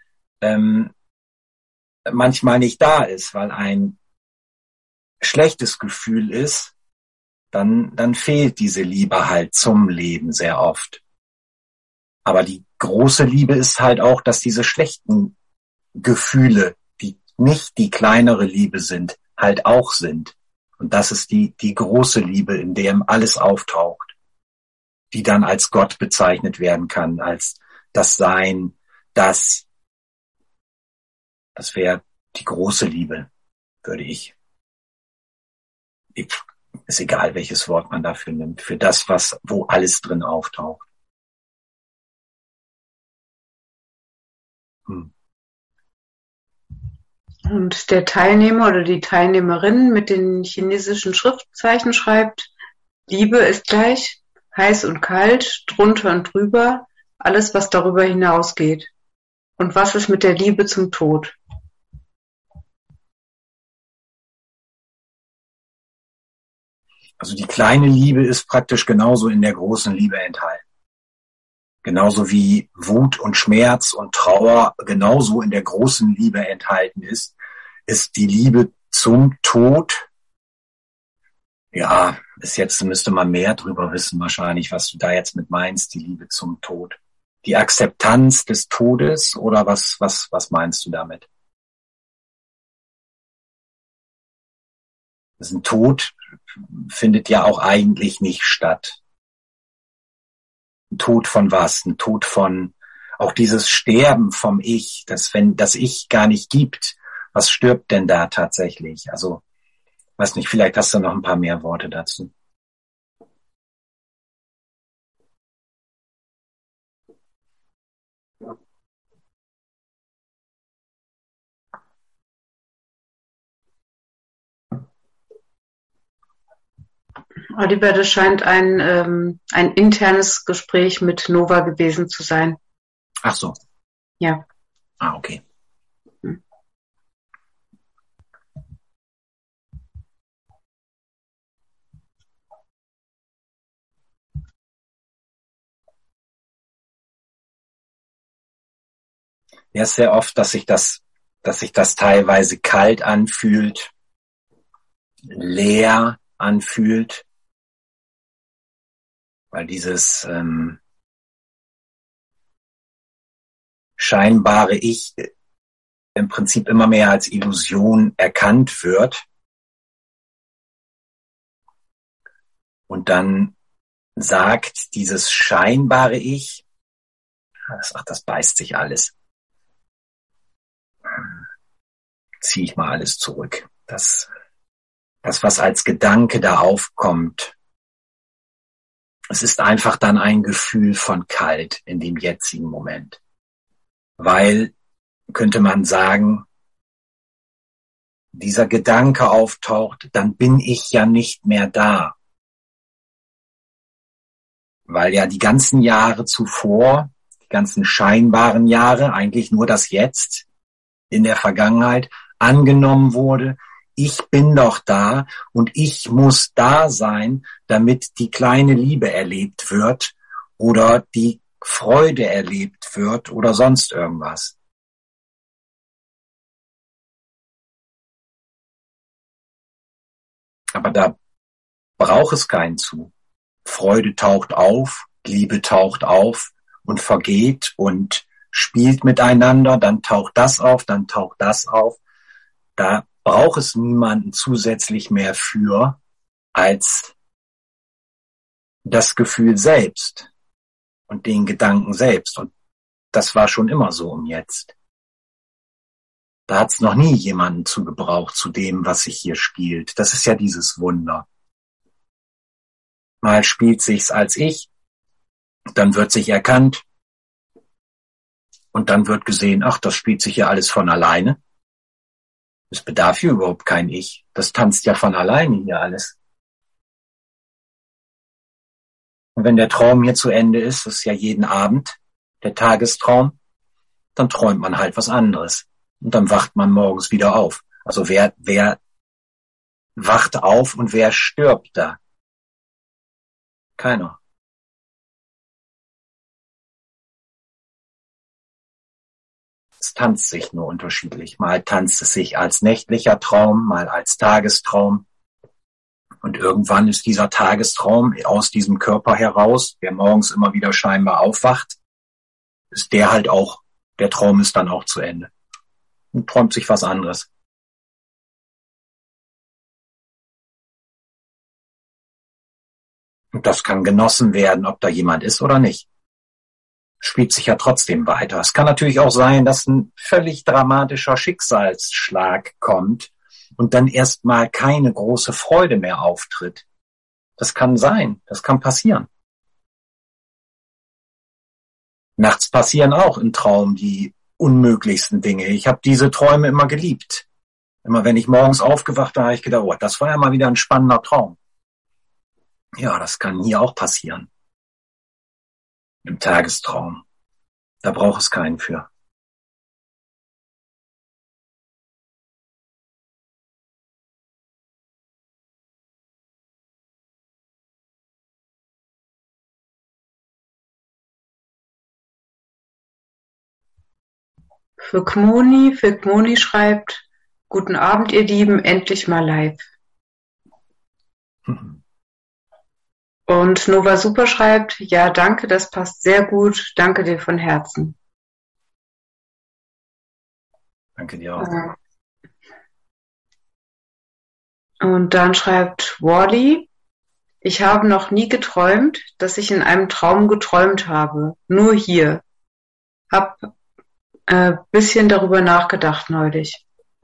manchmal nicht da ist, weil ein schlechtes Gefühl ist, dann fehlt diese Liebe halt zum Leben sehr oft. Aber die große Liebe ist halt auch, dass diese schlechten Gefühle, die nicht die kleinere Liebe sind, halt auch sind. Und das ist die große Liebe, in der alles auftaucht, die dann als Gott bezeichnet werden kann, als das Sein, das wäre die große Liebe, würde ich. Ist egal, welches Wort man dafür nimmt, für das, wo alles drin auftaucht.
Und der Teilnehmer oder die Teilnehmerin mit den chinesischen Schriftzeichen schreibt, Liebe ist gleich heiß und kalt, drunter und drüber, alles, was darüber hinausgeht. Und was ist mit der Liebe zum Tod?
Also die kleine Liebe ist praktisch genauso in der großen Liebe enthalten. Genauso wie Wut und Schmerz und Trauer genauso in der großen Liebe enthalten ist die Liebe zum Tod. Ja, müsste man mehr drüber wissen wahrscheinlich, was du da jetzt mit meinst, die Liebe zum Tod. Die Akzeptanz des Todes oder was meinst du damit? Ein Tod findet ja auch eigentlich nicht statt. Ein Tod von was? Ein Tod von, auch dieses Sterben vom Ich, wenn das Ich gar nicht gibt, was stirbt denn da tatsächlich? Also, weiß nicht, vielleicht hast du noch ein paar mehr Worte dazu.
Oliver, das scheint ein internes Gespräch mit Nova gewesen zu sein.
Ach so.
Ja.
Ah, okay. Ja, ist sehr oft, dass sich das teilweise kalt anfühlt, leer anfühlt, weil dieses scheinbare Ich im Prinzip immer mehr als Illusion erkannt wird. Und dann sagt dieses scheinbare Ich, das beißt sich alles. Ziehe ich mal alles zurück. Das, was als Gedanke da aufkommt, es ist einfach dann ein Gefühl von kalt in dem jetzigen Moment. Weil, könnte man sagen, dieser Gedanke auftaucht, dann bin ich ja nicht mehr da. Weil ja die ganzen Jahre zuvor, die ganzen scheinbaren Jahre, eigentlich nur das Jetzt in der Vergangenheit angenommen wurde, ich bin doch da und ich muss da sein, damit die kleine Liebe erlebt wird oder die Freude erlebt wird oder sonst irgendwas. Aber da braucht es keinen zu. Freude taucht auf, Liebe taucht auf und vergeht und spielt miteinander, dann taucht das auf, dann taucht das auf. Da braucht es niemanden zusätzlich mehr für als das Gefühl selbst. und den Gedanken selbst. Und das war schon immer so im Jetzt. Da hat es noch nie jemanden zu gebraucht zu dem, was sich hier spielt. Das ist ja dieses Wunder. Mal spielt sich's als ich, dann wird sich erkannt und dann wird gesehen, ach, das spielt sich ja alles von alleine. Es bedarf hier überhaupt kein Ich. Das tanzt ja von alleine hier alles. Und wenn der Traum hier zu Ende ist, das ist ja jeden Abend der Tagestraum, dann träumt man halt was anderes. Und dann wacht man morgens wieder auf. Also wer wacht auf und wer stirbt da? Keiner. Es tanzt sich nur unterschiedlich. Mal tanzt es sich als nächtlicher Traum, mal als Tagestraum. Und irgendwann ist dieser Tagestraum aus diesem Körper heraus, der morgens immer wieder scheinbar aufwacht, ist der halt auch, der Traum ist dann auch zu Ende. Und träumt sich was anderes. Und das kann genossen werden, ob da jemand ist oder nicht. Spielt sich ja trotzdem weiter. Es kann natürlich auch sein, dass ein völlig dramatischer Schicksalsschlag kommt und dann erstmal keine große Freude mehr auftritt. Das kann sein, das kann passieren. Nachts passieren auch im Traum die unmöglichsten Dinge. Ich habe diese Träume immer geliebt. Immer wenn ich morgens aufgewacht bin, habe ich gedacht, oh, das war ja mal wieder ein spannender Traum. Ja, das kann hier auch passieren. Im Tagestraum. Da braucht es keinen für.
Für Gmoni schreibt, guten Abend, ihr Lieben, endlich mal live. Und Nova Super schreibt, ja, danke, das passt sehr gut, danke dir von Herzen.
Danke dir auch.
Und dann schreibt Wally, ich habe noch nie geträumt, dass ich in einem Traum geträumt habe, nur hier. Hab bisschen darüber nachgedacht neulich.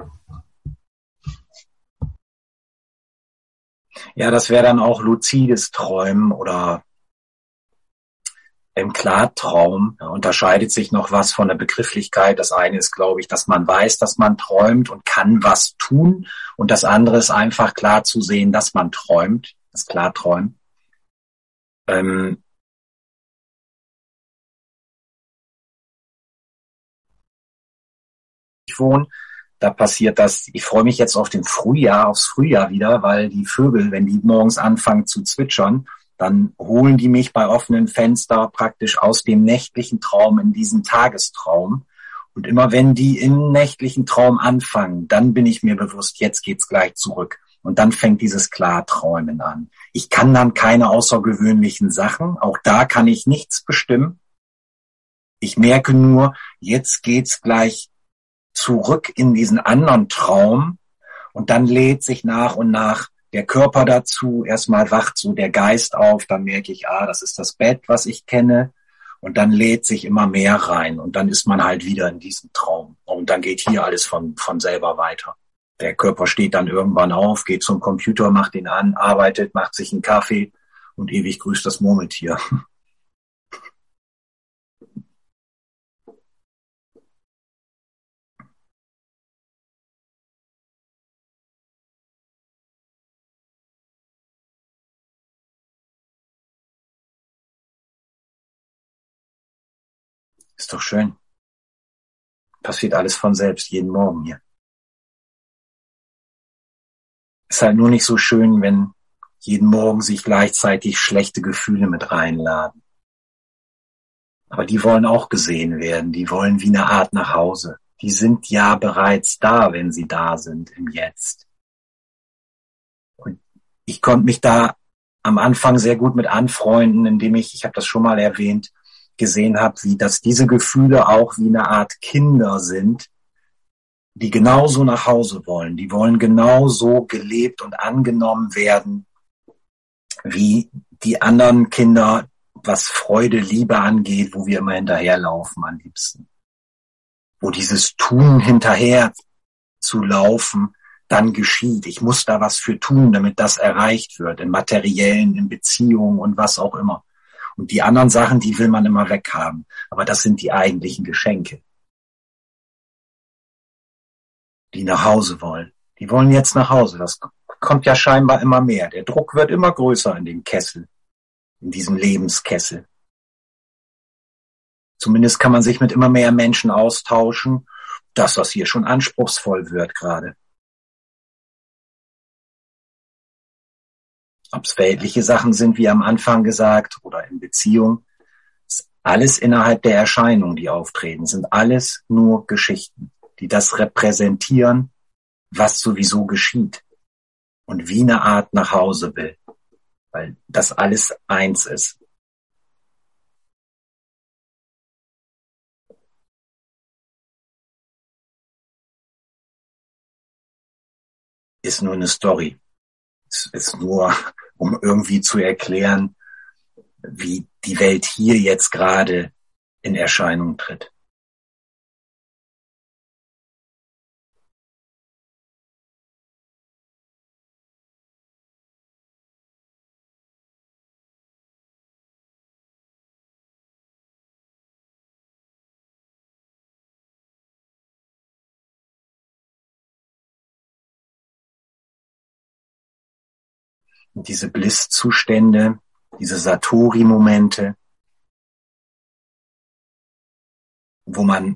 Ja, das wäre dann auch luzides Träumen oder im Klartraum. Da unterscheidet sich noch was von der Begrifflichkeit. Das eine ist, glaube ich, dass man weiß, dass man träumt und kann was tun. Und das andere ist einfach klar zu sehen, dass man träumt, das Klarträumen. Ich wohne, da passiert das. Ich freue mich jetzt auf aufs Frühjahr wieder, weil die Vögel, wenn die morgens anfangen zu zwitschern, dann holen die mich bei offenen Fenster praktisch aus dem nächtlichen Traum in diesen Tagestraum. Und immer wenn die im nächtlichen Traum anfangen, dann bin ich mir bewusst, jetzt geht's gleich zurück. Und dann fängt dieses Klarträumen an. Ich kann dann keine außergewöhnlichen Sachen. Auch da kann ich nichts bestimmen. Ich merke nur, jetzt geht's gleich zurück in diesen anderen Traum. Und dann lädt sich nach und nach der Körper dazu. Erstmal wacht so der Geist auf. Dann merke ich, das ist das Bett, was ich kenne. Und dann lädt sich immer mehr rein. Und dann ist man halt wieder in diesem Traum. Und dann geht hier alles von selber weiter. Der Körper steht dann irgendwann auf, geht zum Computer, macht ihn an, arbeitet, macht sich einen Kaffee und ewig grüßt das Murmeltier. Ist doch schön. Passiert alles von selbst, jeden Morgen hier. Ist halt nur nicht so schön, wenn jeden Morgen sich gleichzeitig schlechte Gefühle mit reinladen. Aber die wollen auch gesehen werden. Die wollen wie eine Art nach Hause. Die sind ja bereits da, wenn sie da sind im Jetzt. Und ich konnte mich da am Anfang sehr gut mit anfreunden, indem ich habe das schon mal erwähnt, gesehen habe, wie dass diese Gefühle auch wie eine Art Kinder sind, die genauso nach Hause wollen. Die wollen genauso gelebt und angenommen werden, wie die anderen Kinder was Freude, Liebe angeht, wo wir immer hinterherlaufen am liebsten. Wo dieses Tun hinterher zu laufen dann geschieht. Ich muss da was für tun, damit das erreicht wird, in materiellen, in Beziehungen und was auch immer. Und die anderen Sachen, die will man immer weghaben. Aber das sind die eigentlichen Geschenke, die nach Hause wollen. Die wollen jetzt nach Hause. Das kommt ja scheinbar immer mehr. Der Druck wird immer größer in dem Kessel, in diesem Lebenskessel. Zumindest kann man sich mit immer mehr Menschen austauschen, dass das hier schon anspruchsvoll wird gerade. Ob es weltliche Sachen sind, wie am Anfang gesagt, oder in Beziehung, ist alles innerhalb der Erscheinung, die auftreten, sind alles nur Geschichten, die das repräsentieren, was sowieso geschieht und wie eine Art nach Hause will, weil das alles eins ist. Ist nur eine Story. Es ist nur, um irgendwie zu erklären, wie die Welt hier jetzt gerade in Erscheinung tritt. Und diese Blisszustände, diese Satori-Momente, wo man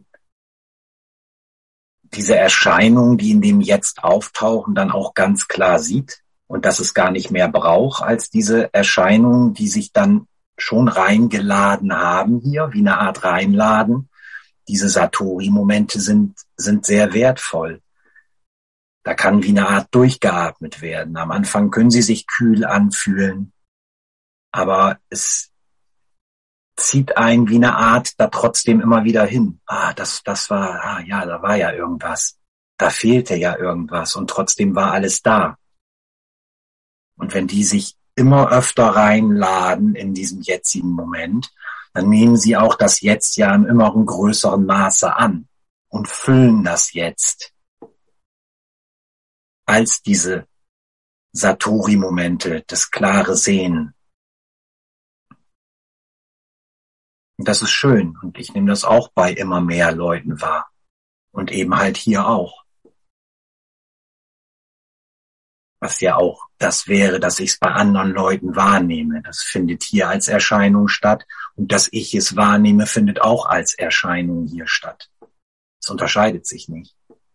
diese Erscheinungen, die in dem Jetzt auftauchen, dann auch ganz klar sieht und dass es gar nicht mehr braucht als diese Erscheinungen, die sich dann schon reingeladen haben hier, wie eine Art Reinladen. Diese Satori-Momente sind sehr wertvoll. Da kann wie eine Art durchgeatmet werden. Am Anfang können sie sich kühl anfühlen, aber es zieht einen wie eine Art da trotzdem immer wieder hin. Das war, ja, da war ja irgendwas. Da fehlte ja irgendwas und trotzdem war alles da. Und wenn die sich immer öfter reinladen in diesem jetzigen Moment, dann nehmen sie auch das Jetzt ja in immer größeren Maße an und füllen das Jetzt als diese Satori-Momente, das klare Sehen. Und das ist schön und ich nehme das auch bei immer mehr Leuten wahr und eben halt hier auch. Was ja auch das wäre, dass ich es bei anderen Leuten wahrnehme. Das findet hier als Erscheinung statt und dass ich es wahrnehme, findet auch als Erscheinung hier statt. Es unterscheidet sich nicht.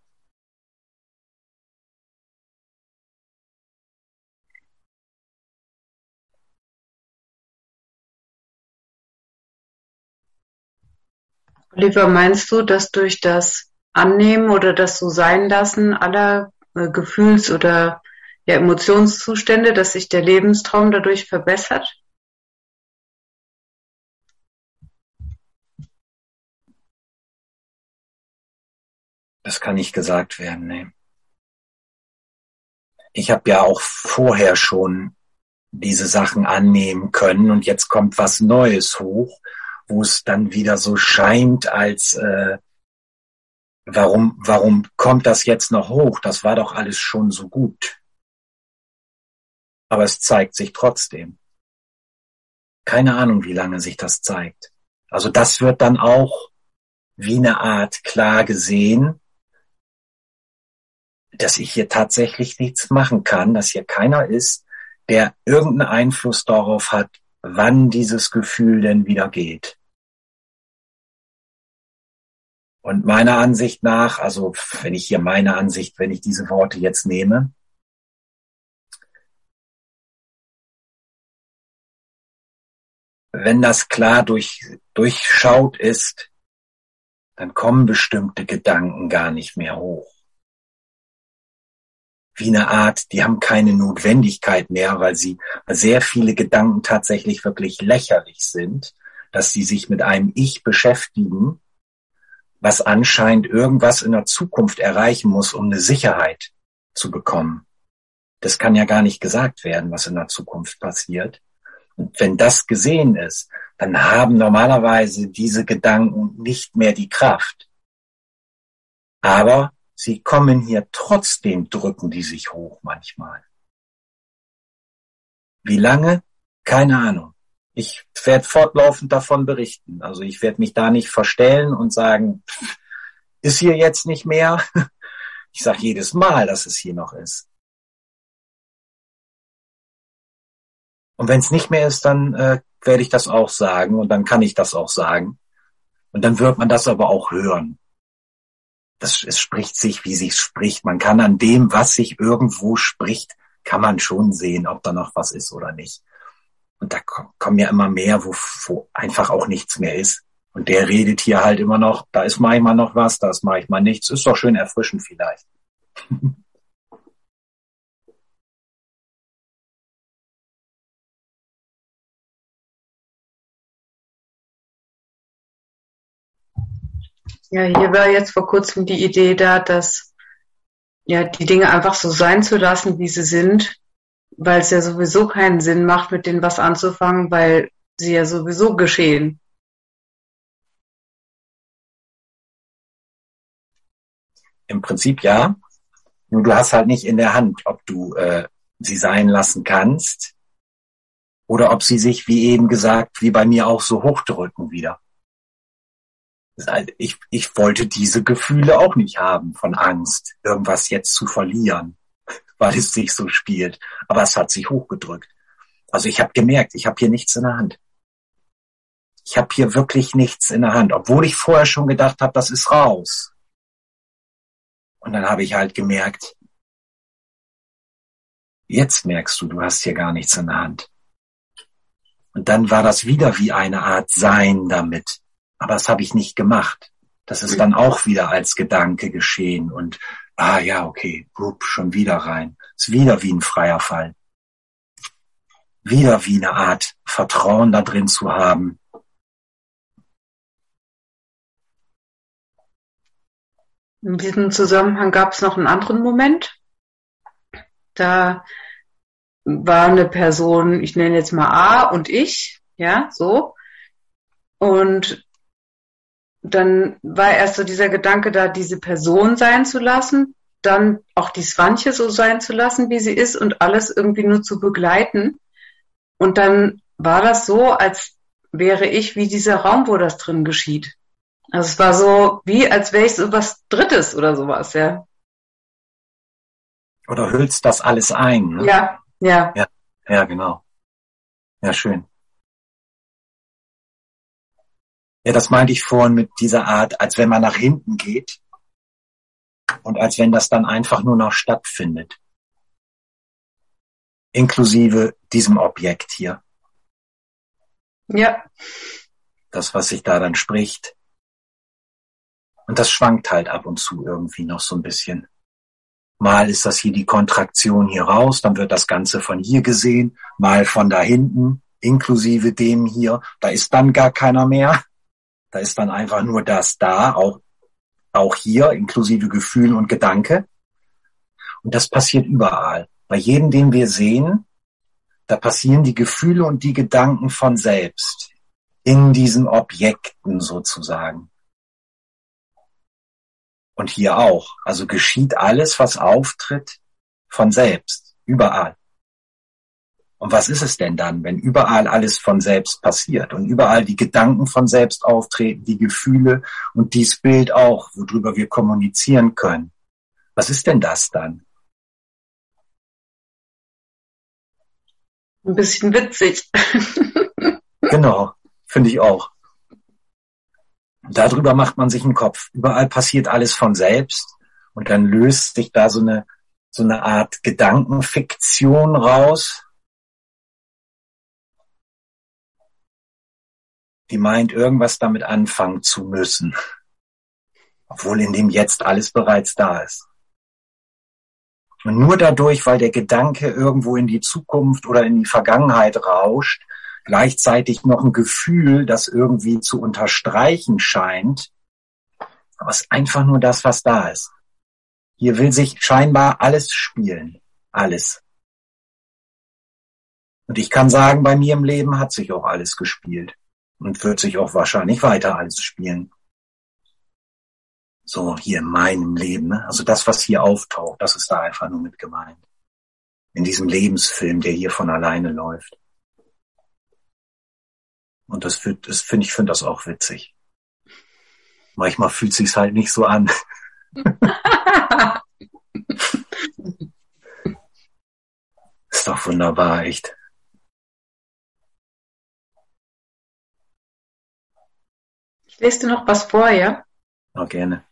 Oliver, meinst du, dass durch das Annehmen oder das so sein lassen aller Gefühls- oder Emotionszustände, dass sich der Lebenstraum dadurch verbessert?
Das kann nicht gesagt werden, nee. Ich habe ja auch vorher schon diese Sachen annehmen können und jetzt kommt was Neues hoch, wo es dann wieder so scheint, als warum kommt das jetzt noch hoch? Das war doch alles schon so gut. Aber es zeigt sich trotzdem. Keine Ahnung, wie lange sich das zeigt. Also das wird dann auch wie eine Art klar gesehen, dass ich hier tatsächlich nichts machen kann, dass hier keiner ist, der irgendeinen Einfluss darauf hat, wann dieses Gefühl denn wieder geht. Und meiner Ansicht nach, also wenn ich diese Worte jetzt nehme, wenn das klar durchschaut ist, dann kommen bestimmte Gedanken gar nicht mehr hoch. Wie eine Art, die haben keine Notwendigkeit mehr, weil sehr viele Gedanken tatsächlich wirklich lächerlich sind, dass sie sich mit einem Ich beschäftigen, was anscheinend irgendwas in der Zukunft erreichen muss, um eine Sicherheit zu bekommen. Das kann ja gar nicht gesagt werden, was in der Zukunft passiert. Und wenn das gesehen ist, dann haben normalerweise diese Gedanken nicht mehr die Kraft. Aber sie kommen hier trotzdem, drücken die sich hoch manchmal. Wie lange? Keine Ahnung. Ich werde fortlaufend davon berichten. Also ich werde mich da nicht verstellen und sagen, ist hier jetzt nicht mehr. Ich sage jedes Mal, dass es hier noch ist. Und wenn es nicht mehr ist, dann werde ich das auch sagen und dann kann ich das auch sagen. Und dann wird man das aber auch hören. Es spricht sich, wie sich spricht. Man kann an dem, was sich irgendwo spricht, kann man schon sehen, ob da noch was ist oder nicht. Und da kommen ja immer mehr, wo einfach auch nichts mehr ist. Und der redet hier halt immer noch, da ist manchmal noch was, da ist manchmal nichts. Ist doch schön erfrischend vielleicht.
Ja, hier war jetzt vor kurzem die Idee da, dass ja die Dinge einfach so sein zu lassen, wie sie sind, weil es ja sowieso keinen Sinn macht, mit denen was anzufangen, weil sie ja sowieso geschehen.
Im Prinzip ja. Nur du hast halt nicht in der Hand, ob du sie sein lassen kannst oder ob sie sich, wie eben gesagt, wie bei mir auch so hochdrücken wieder. Ich wollte diese Gefühle auch nicht haben von Angst, irgendwas jetzt zu verlieren, weil es sich so spielt. Aber es hat sich hochgedrückt. Also ich habe gemerkt, ich habe hier nichts in der Hand. Ich habe hier wirklich nichts in der Hand, obwohl ich vorher schon gedacht habe, das ist raus. Und dann habe ich halt gemerkt, jetzt merkst du, du hast hier gar nichts in der Hand. Und dann war das wieder wie eine Art Sein damit. Aber das habe ich nicht gemacht. Das ist dann auch wieder als Gedanke geschehen. Und, ja, okay, schon wieder rein. Ist wieder wie ein freier Fall. Wieder wie eine Art Vertrauen da drin zu haben.
In diesem Zusammenhang gab es noch einen anderen Moment. Da war eine Person, ich nenne jetzt mal A und ich, ja, so. Und dann war erst so dieser Gedanke da, diese Person sein zu lassen, dann auch die Swantje so sein zu lassen, wie sie ist und alles irgendwie nur zu begleiten. Und dann war das so, als wäre ich wie dieser Raum, wo das drin geschieht. Also es war so, wie als wäre ich so was Drittes oder sowas, ja.
Oder hüllst das alles ein, ne?
Ja.
Ja, genau. Ja, schön. Ja, das meinte ich vorhin mit dieser Art, als wenn man nach hinten geht und als wenn das dann einfach nur noch stattfindet. Inklusive diesem Objekt hier.
Ja.
Das, was sich da dann spricht. Und das schwankt halt ab und zu irgendwie noch so ein bisschen. Mal ist das hier die Kontraktion hier raus, dann wird das Ganze von hier gesehen, mal von da hinten, inklusive dem hier. Da ist dann gar keiner mehr. Da ist dann einfach nur das da, auch hier, inklusive Gefühl und Gedanke. Und das passiert überall. Bei jedem, den wir sehen, da passieren die Gefühle und die Gedanken von selbst. In diesen Objekten sozusagen. Und hier auch. Also geschieht alles, was auftritt, von selbst. Überall. Und was ist es denn dann, wenn überall alles von selbst passiert und überall die Gedanken von selbst auftreten, die Gefühle und dieses Bild auch, worüber wir kommunizieren können? Was ist denn das dann?
Ein bisschen witzig.
Genau, finde ich auch. Darüber macht man sich einen Kopf. Überall passiert alles von selbst und dann löst sich da so eine Art Gedankenfiktion raus, die meint, irgendwas damit anfangen zu müssen, obwohl in dem Jetzt alles bereits da ist. Und nur dadurch, weil der Gedanke irgendwo in die Zukunft oder in die Vergangenheit rauscht, gleichzeitig noch ein Gefühl, das irgendwie zu unterstreichen scheint, aber es ist einfach nur das, was da ist. Hier will sich scheinbar alles spielen. Alles. Und ich kann sagen, bei mir im Leben hat sich auch alles gespielt und wird sich auch wahrscheinlich weiter alles spielen. So hier in meinem Leben, ne? Also das, was hier auftaucht, das ist da einfach nur mit gemeint. In diesem Lebensfilm, der hier von alleine läuft. Und ich finde das auch witzig. Manchmal fühlt sich's halt nicht so an. Ist doch wunderbar, echt.
Ich lese dir noch was vor, ja?
Auch gerne.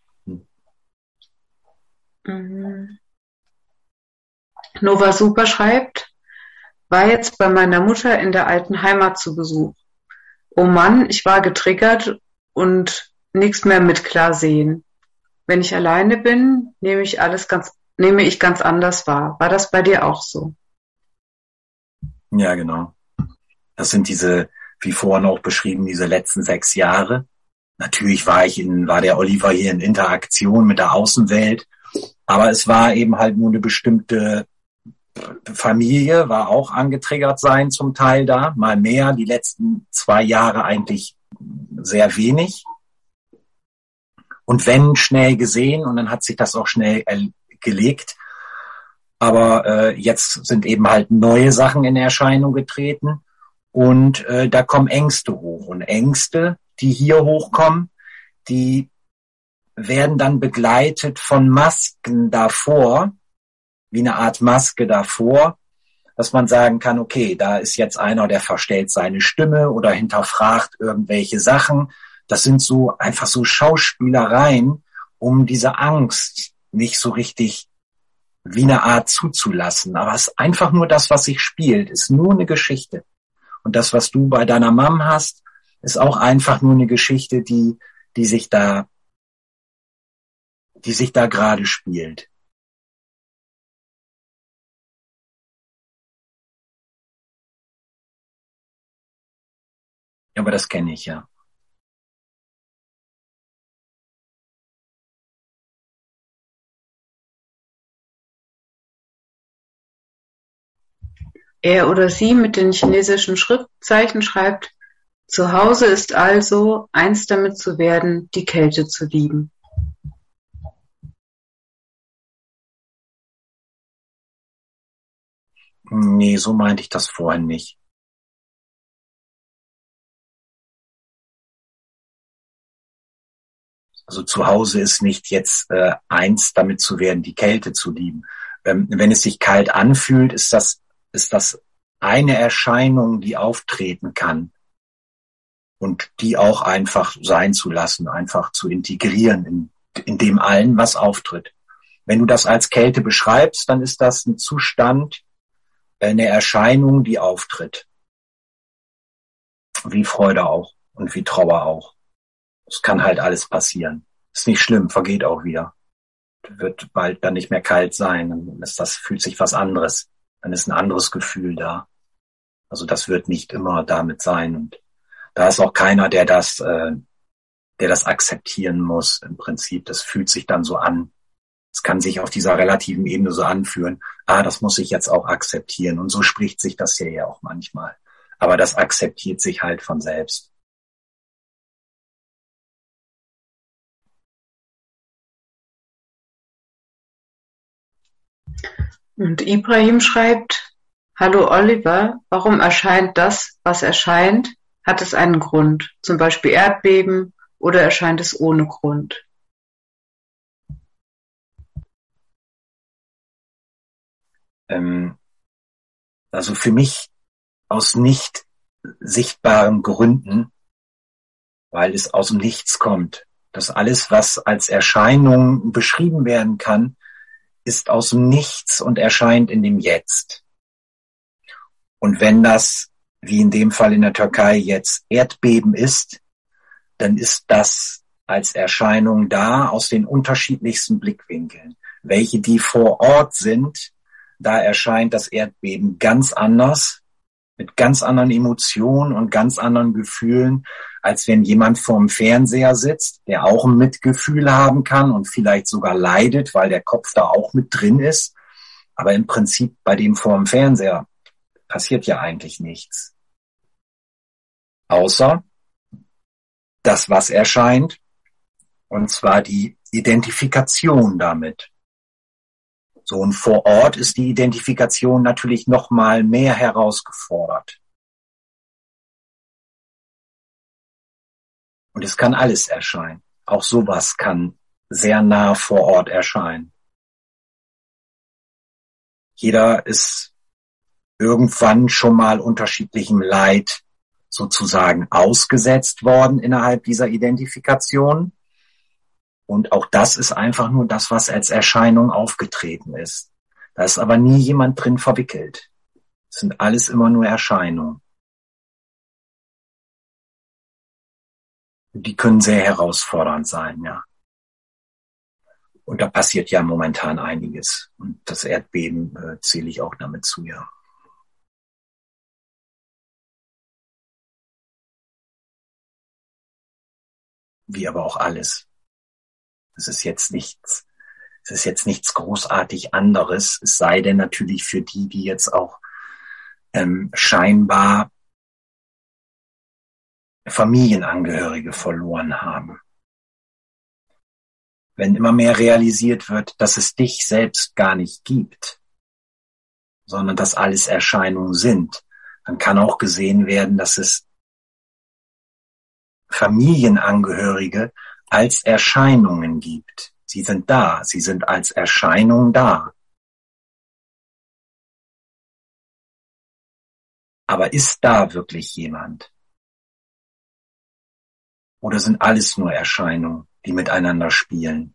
Nova Super schreibt, war jetzt bei meiner Mutter in der alten Heimat zu Besuch. Oh Mann, ich war getriggert und nichts mehr mit klar sehen. Wenn ich alleine bin, nehme ich ganz anders wahr. War das bei dir auch so?
Ja, genau. Das sind wie vorhin auch beschrieben, diese letzten 6 Jahre. Natürlich war der Oliver hier in Interaktion mit der Außenwelt, aber es war eben halt nur eine bestimmte Familie, war auch angetriggert sein zum Teil da, mal mehr, die letzten 2 Jahre eigentlich sehr wenig. Und wenn, schnell gesehen, und dann hat sich das auch schnell gelegt. Aber jetzt sind eben halt neue Sachen in Erscheinung getreten und da kommen Ängste hoch. Und Ängste, die hier hochkommen, die werden dann begleitet von Masken davor, wie eine Art Maske davor, dass man sagen kann, okay, da ist jetzt einer, der verstellt seine Stimme oder hinterfragt irgendwelche Sachen. Das sind so einfach so Schauspielereien, um diese Angst nicht so richtig wie eine Art zuzulassen. Aber es ist einfach nur das, was sich spielt, ist nur eine Geschichte. Und das, was du bei deiner Mom hast, ist auch einfach nur eine Geschichte, die sich da gerade spielt. Aber das kenne ich ja.
Er oder sie mit den chinesischen Schriftzeichen schreibt, zu Hause ist also, eins damit zu werden, die Kälte zu lieben.
Nee, so meinte ich das vorhin nicht. Also zu Hause ist nicht jetzt eins damit zu werden, die Kälte zu lieben. Wenn es sich kalt anfühlt, ist das eine Erscheinung, die auftreten kann und die auch einfach sein zu lassen, einfach zu integrieren in dem allen, was auftritt. Wenn du das als Kälte beschreibst, dann ist das ein Zustand, eine Erscheinung, die auftritt. Wie Freude auch und wie Trauer auch. Es kann halt alles passieren. Ist nicht schlimm, vergeht auch wieder. Wird bald dann nicht mehr kalt sein, dann fühlt sich was anderes. Dann ist ein anderes Gefühl da. Also das wird nicht immer damit sein. Und da ist auch keiner, der das akzeptieren muss im Prinzip. Das fühlt sich dann so an. Es kann sich auf dieser relativen Ebene so anfühlen, das muss ich jetzt auch akzeptieren. Und so spricht sich das ja auch manchmal. Aber das akzeptiert sich halt von selbst.
Und Ibrahim schreibt, hallo Oliver, warum erscheint das, was erscheint? Hat es einen Grund? Zum Beispiel Erdbeben oder erscheint es ohne Grund?
Also für mich aus nicht sichtbaren Gründen, weil es aus dem Nichts kommt. Das alles, was als Erscheinung beschrieben werden kann, ist aus dem Nichts und erscheint in dem Jetzt. Und wenn das, wie in dem Fall in der Türkei jetzt Erdbeben ist, dann ist das als Erscheinung da aus den unterschiedlichsten Blickwinkeln. Welche, die vor Ort sind, da erscheint das Erdbeben ganz anders, mit ganz anderen Emotionen und ganz anderen Gefühlen, als wenn jemand vorm Fernseher sitzt, der auch ein Mitgefühl haben kann und vielleicht sogar leidet, weil der Kopf da auch mit drin ist. Aber im Prinzip bei dem vorm Fernseher passiert ja eigentlich nichts. Außer das, was erscheint, und zwar die Identifikation damit. So, und vor Ort ist die Identifikation natürlich noch mal mehr herausgefordert. Und es kann alles erscheinen. Auch sowas kann sehr nah vor Ort erscheinen. Jeder ist irgendwann schon mal unterschiedlichem Leid sozusagen ausgesetzt worden innerhalb dieser Identifikation. Und auch das ist einfach nur das, was als Erscheinung aufgetreten ist. Da ist aber nie jemand drin verwickelt. Es sind alles immer nur Erscheinungen. Die können sehr herausfordernd sein, ja. Und da passiert ja momentan einiges. Und das Erdbeben zähle ich auch damit zu, ja. Wie aber auch alles. Es ist jetzt nichts großartig anderes. Es sei denn natürlich für die jetzt auch scheinbar Familienangehörige verloren haben. Wenn immer mehr realisiert wird, dass es dich selbst gar nicht gibt, sondern dass alles Erscheinungen sind, dann kann auch gesehen werden, dass es Familienangehörige als Erscheinungen gibt. Sie sind da, sie sind als Erscheinung da. Aber ist da wirklich jemand? Oder sind alles nur Erscheinungen, die miteinander spielen?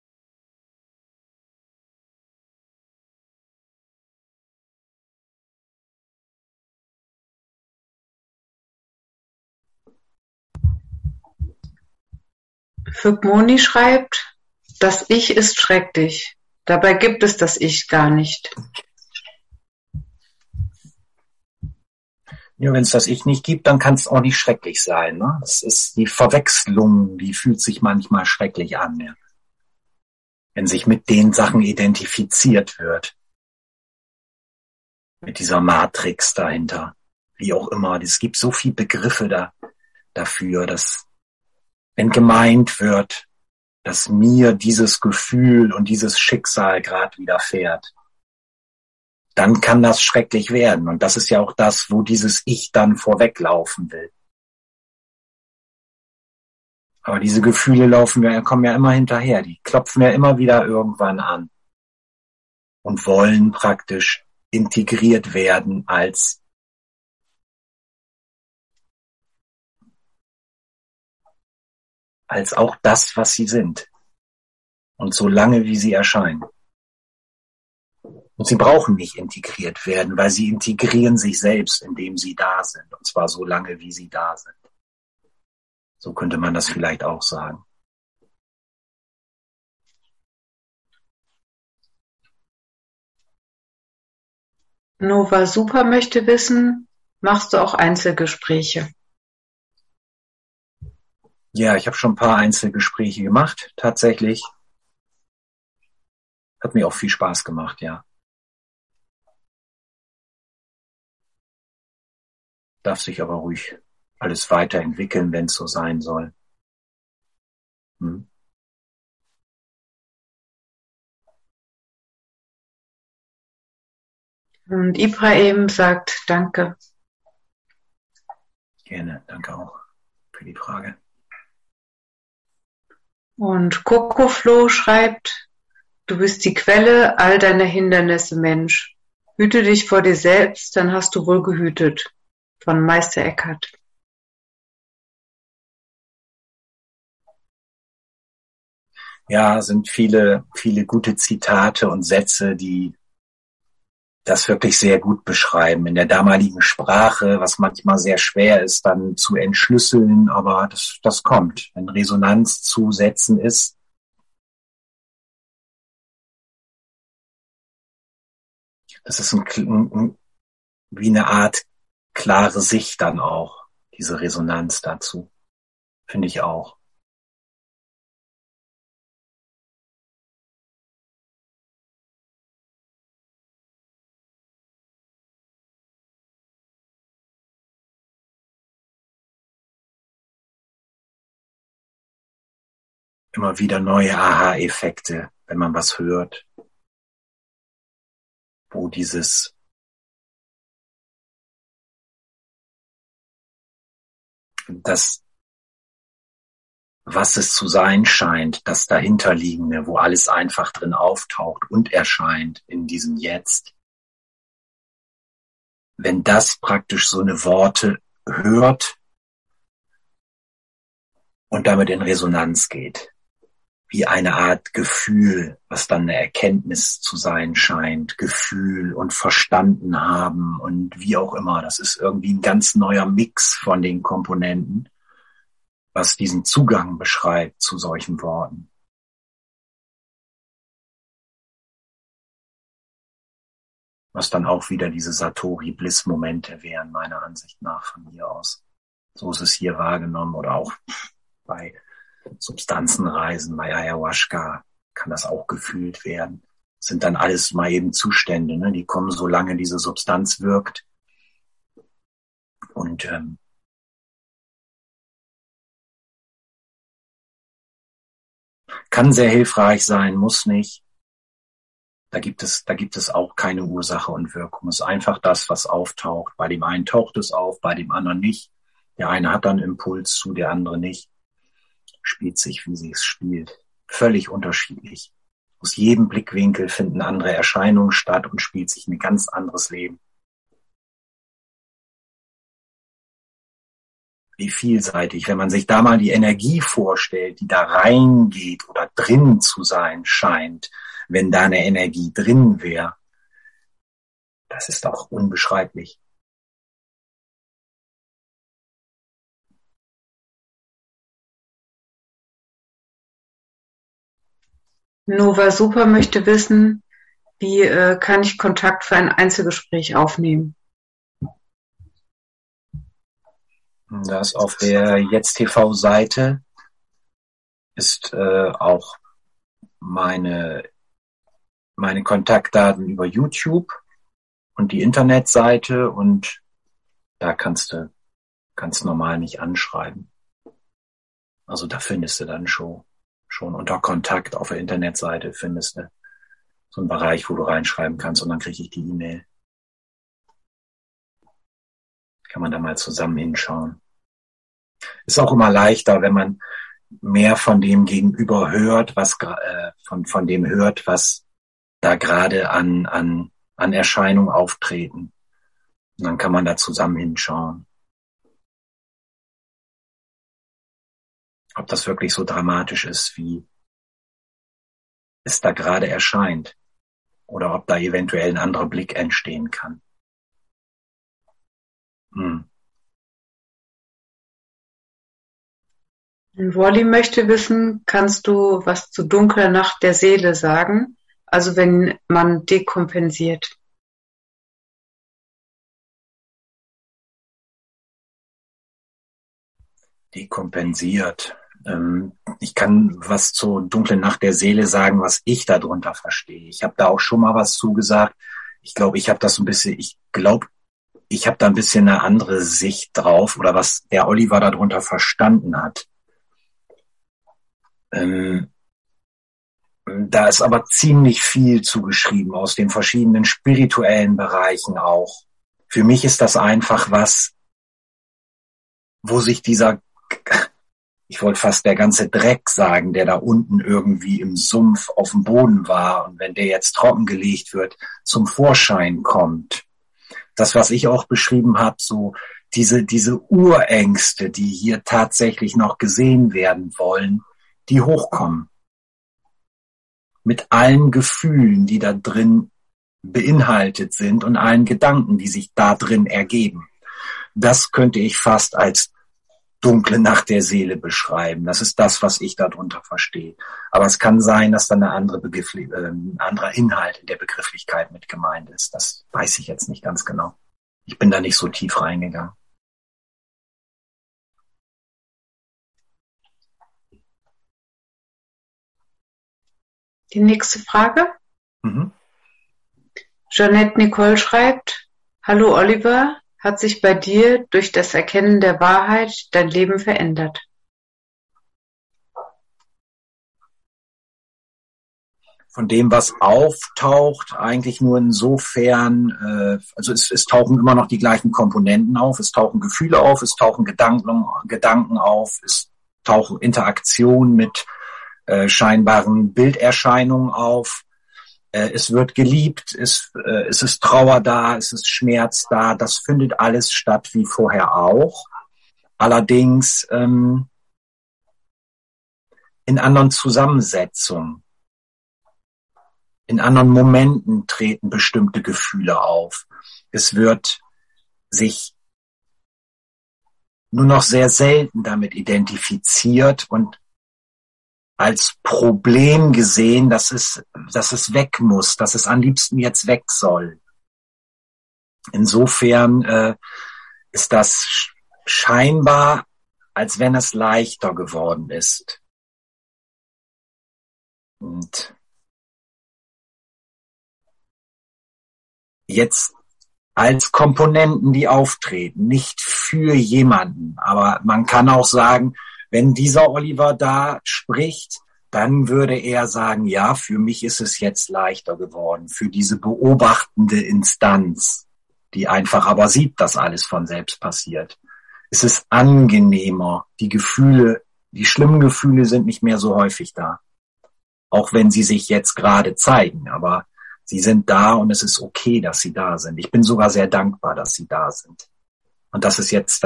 Fügmoni schreibt, das Ich ist schrecklich. Dabei gibt es das Ich gar nicht.
Ja, wenn es das Ich nicht gibt, dann kann es auch nicht schrecklich sein. Ne? Das ist die Verwechslung, die fühlt sich manchmal schrecklich an, ja. Wenn sich mit den Sachen identifiziert wird. Mit dieser Matrix dahinter. Wie auch immer. Es gibt so viele Begriffe dafür, dass wenn gemeint wird, dass mir dieses Gefühl und dieses Schicksal gerade widerfährt, dann kann das schrecklich werden. Und das ist ja auch das, wo dieses Ich dann vorweglaufen will. Aber diese Gefühle kommen ja immer hinterher. Die klopfen ja immer wieder irgendwann an und wollen praktisch integriert werden als auch das, was sie sind. Und so lange, wie sie erscheinen. Und sie brauchen nicht integriert werden, weil sie integrieren sich selbst, indem sie da sind. Und zwar so lange, wie sie da sind. So könnte man das vielleicht auch sagen.
Nova Super möchte wissen, machst du auch Einzelgespräche?
Ja, ich habe schon ein paar Einzelgespräche gemacht, tatsächlich. Hat mir auch viel Spaß gemacht, ja. Darf sich aber ruhig alles weiterentwickeln, wenn es so sein soll. Hm.
Und Ibrahim sagt Danke.
Gerne, danke auch für die Frage.
Und Kokoflo schreibt, du bist die Quelle all deiner Hindernisse, Mensch. Hüte dich vor dir selbst, dann hast du wohl gehütet. Von Meister Eckhart.
Ja, sind viele, viele gute Zitate und Sätze, die das wirklich sehr gut beschreiben. In der damaligen Sprache, was manchmal sehr schwer ist, dann zu entschlüsseln, aber das kommt. Wenn Resonanz zu Sätzen ist, das ist wie eine Art klare Sicht dann auch, diese Resonanz dazu. Finde ich auch. immer wieder neue Aha-Effekte, wenn man was hört, wo das, was es zu sein scheint, das Dahinterliegende, wo alles einfach drin auftaucht und erscheint in diesem Jetzt. Wenn das praktisch so eine Worte hört und damit in Resonanz geht, wie eine Art Gefühl, was dann eine Erkenntnis zu sein scheint, Gefühl und verstanden haben und wie auch immer. Das ist irgendwie ein ganz neuer Mix von den Komponenten, was diesen Zugang beschreibt zu solchen Worten. Was dann auch wieder diese Satori-Bliss-Momente wären, meiner Ansicht nach von hier aus. So ist es hier wahrgenommen oder auch bei Substanzenreisen, bei Ayahuasca kann das auch gefühlt werden. Das sind dann alles mal eben Zustände, ne? Die kommen, solange diese Substanz wirkt. Und kann sehr hilfreich sein, muss nicht. Da gibt es auch keine Ursache und Wirkung. Es ist einfach das, was auftaucht. Bei dem einen taucht es auf, bei dem anderen nicht. Der eine hat dann Impuls zu, der andere nicht. Spielt sich, wie sie es spielt. Völlig unterschiedlich. Aus jedem Blickwinkel finden andere Erscheinungen statt und spielt sich ein ganz anderes Leben. Wie vielseitig, wenn man sich da mal die Energie vorstellt, die da reingeht oder drin zu sein scheint, wenn da eine Energie drin wäre, das ist auch unbeschreiblich.
Nova Super möchte wissen, wie kann ich Kontakt für ein Einzelgespräch aufnehmen?
Das auf der Jetzt-TV-Seite ist auch meine Kontaktdaten über YouTube und die Internetseite und da kannst du ganz normal mich anschreiben. Also da findest du dann schon unter Kontakt auf der Internetseite findest du so einen Bereich, wo du reinschreiben kannst und dann kriege ich die E-Mail. Kann man da mal zusammen hinschauen. Ist auch immer leichter, wenn man mehr von dem Gegenüber hört, was von dem hört, was da gerade an Erscheinungen auftreten. Und dann kann man da zusammen hinschauen. Ob das wirklich so dramatisch ist, wie es da gerade erscheint. Oder ob da eventuell ein anderer Blick entstehen kann.
Wally möchte wissen, kannst du was zu dunkler Nacht der Seele sagen? Also wenn man dekompensiert.
Dekompensiert. Ich kann was zur dunklen Nacht der Seele sagen, was ich darunter verstehe. Ich habe da auch schon mal was zugesagt. Ich glaube, ich habe da ein bisschen eine andere Sicht drauf oder was der Oliver darunter verstanden hat. Da ist aber ziemlich viel zugeschrieben aus den verschiedenen spirituellen Bereichen auch. Für mich ist das einfach was, wo sich ich wollte fast der ganze Dreck sagen, der da unten irgendwie im Sumpf auf dem Boden war und wenn der jetzt trockengelegt wird, zum Vorschein kommt. Das, was ich auch beschrieben habe, so diese Urängste, die hier tatsächlich noch gesehen werden wollen, die hochkommen. Mit allen Gefühlen, die da drin beinhaltet sind und allen Gedanken, die sich da drin ergeben. Das könnte ich fast als dunkle Nacht der Seele beschreiben. Das ist das, was ich darunter verstehe. Aber es kann sein, dass dann ein anderer Inhalt in der Begrifflichkeit mit gemeint ist. Das weiß ich jetzt nicht ganz genau. Ich bin da nicht so tief reingegangen.
Die nächste Frage. Jeanette Nicole schreibt, hallo Oliver, hat sich bei dir durch das Erkennen der Wahrheit dein Leben verändert?
Von dem, was auftaucht, eigentlich nur insofern, also es tauchen immer noch die gleichen Komponenten auf, es tauchen Gefühle auf, es tauchen Gedanken auf, es tauchen Interaktionen mit scheinbaren Bilderscheinungen auf, es wird geliebt, es ist Trauer da, es ist Schmerz da, das findet alles statt wie vorher auch. Allerdings in anderen Zusammensetzungen. In anderen Momenten treten bestimmte Gefühle auf. Es wird sich nur noch sehr selten damit identifiziert und als Problem gesehen, dass es weg muss, dass es am liebsten jetzt weg soll. Insofern ist das scheinbar, als wenn es leichter geworden ist. Und jetzt als Komponenten, die auftreten, nicht für jemanden. Aber man kann auch sagen, wenn dieser Oliver da spricht, dann würde er sagen, ja, für mich ist es jetzt leichter geworden, für diese beobachtende Instanz, die einfach aber sieht, dass alles von selbst passiert. Es ist angenehmer, die Gefühle, die schlimmen Gefühle sind nicht mehr so häufig da. Auch wenn sie sich jetzt gerade zeigen, aber sie sind da und es ist okay, dass sie da sind. Ich bin sogar sehr dankbar, dass sie da sind. Und das ist jetzt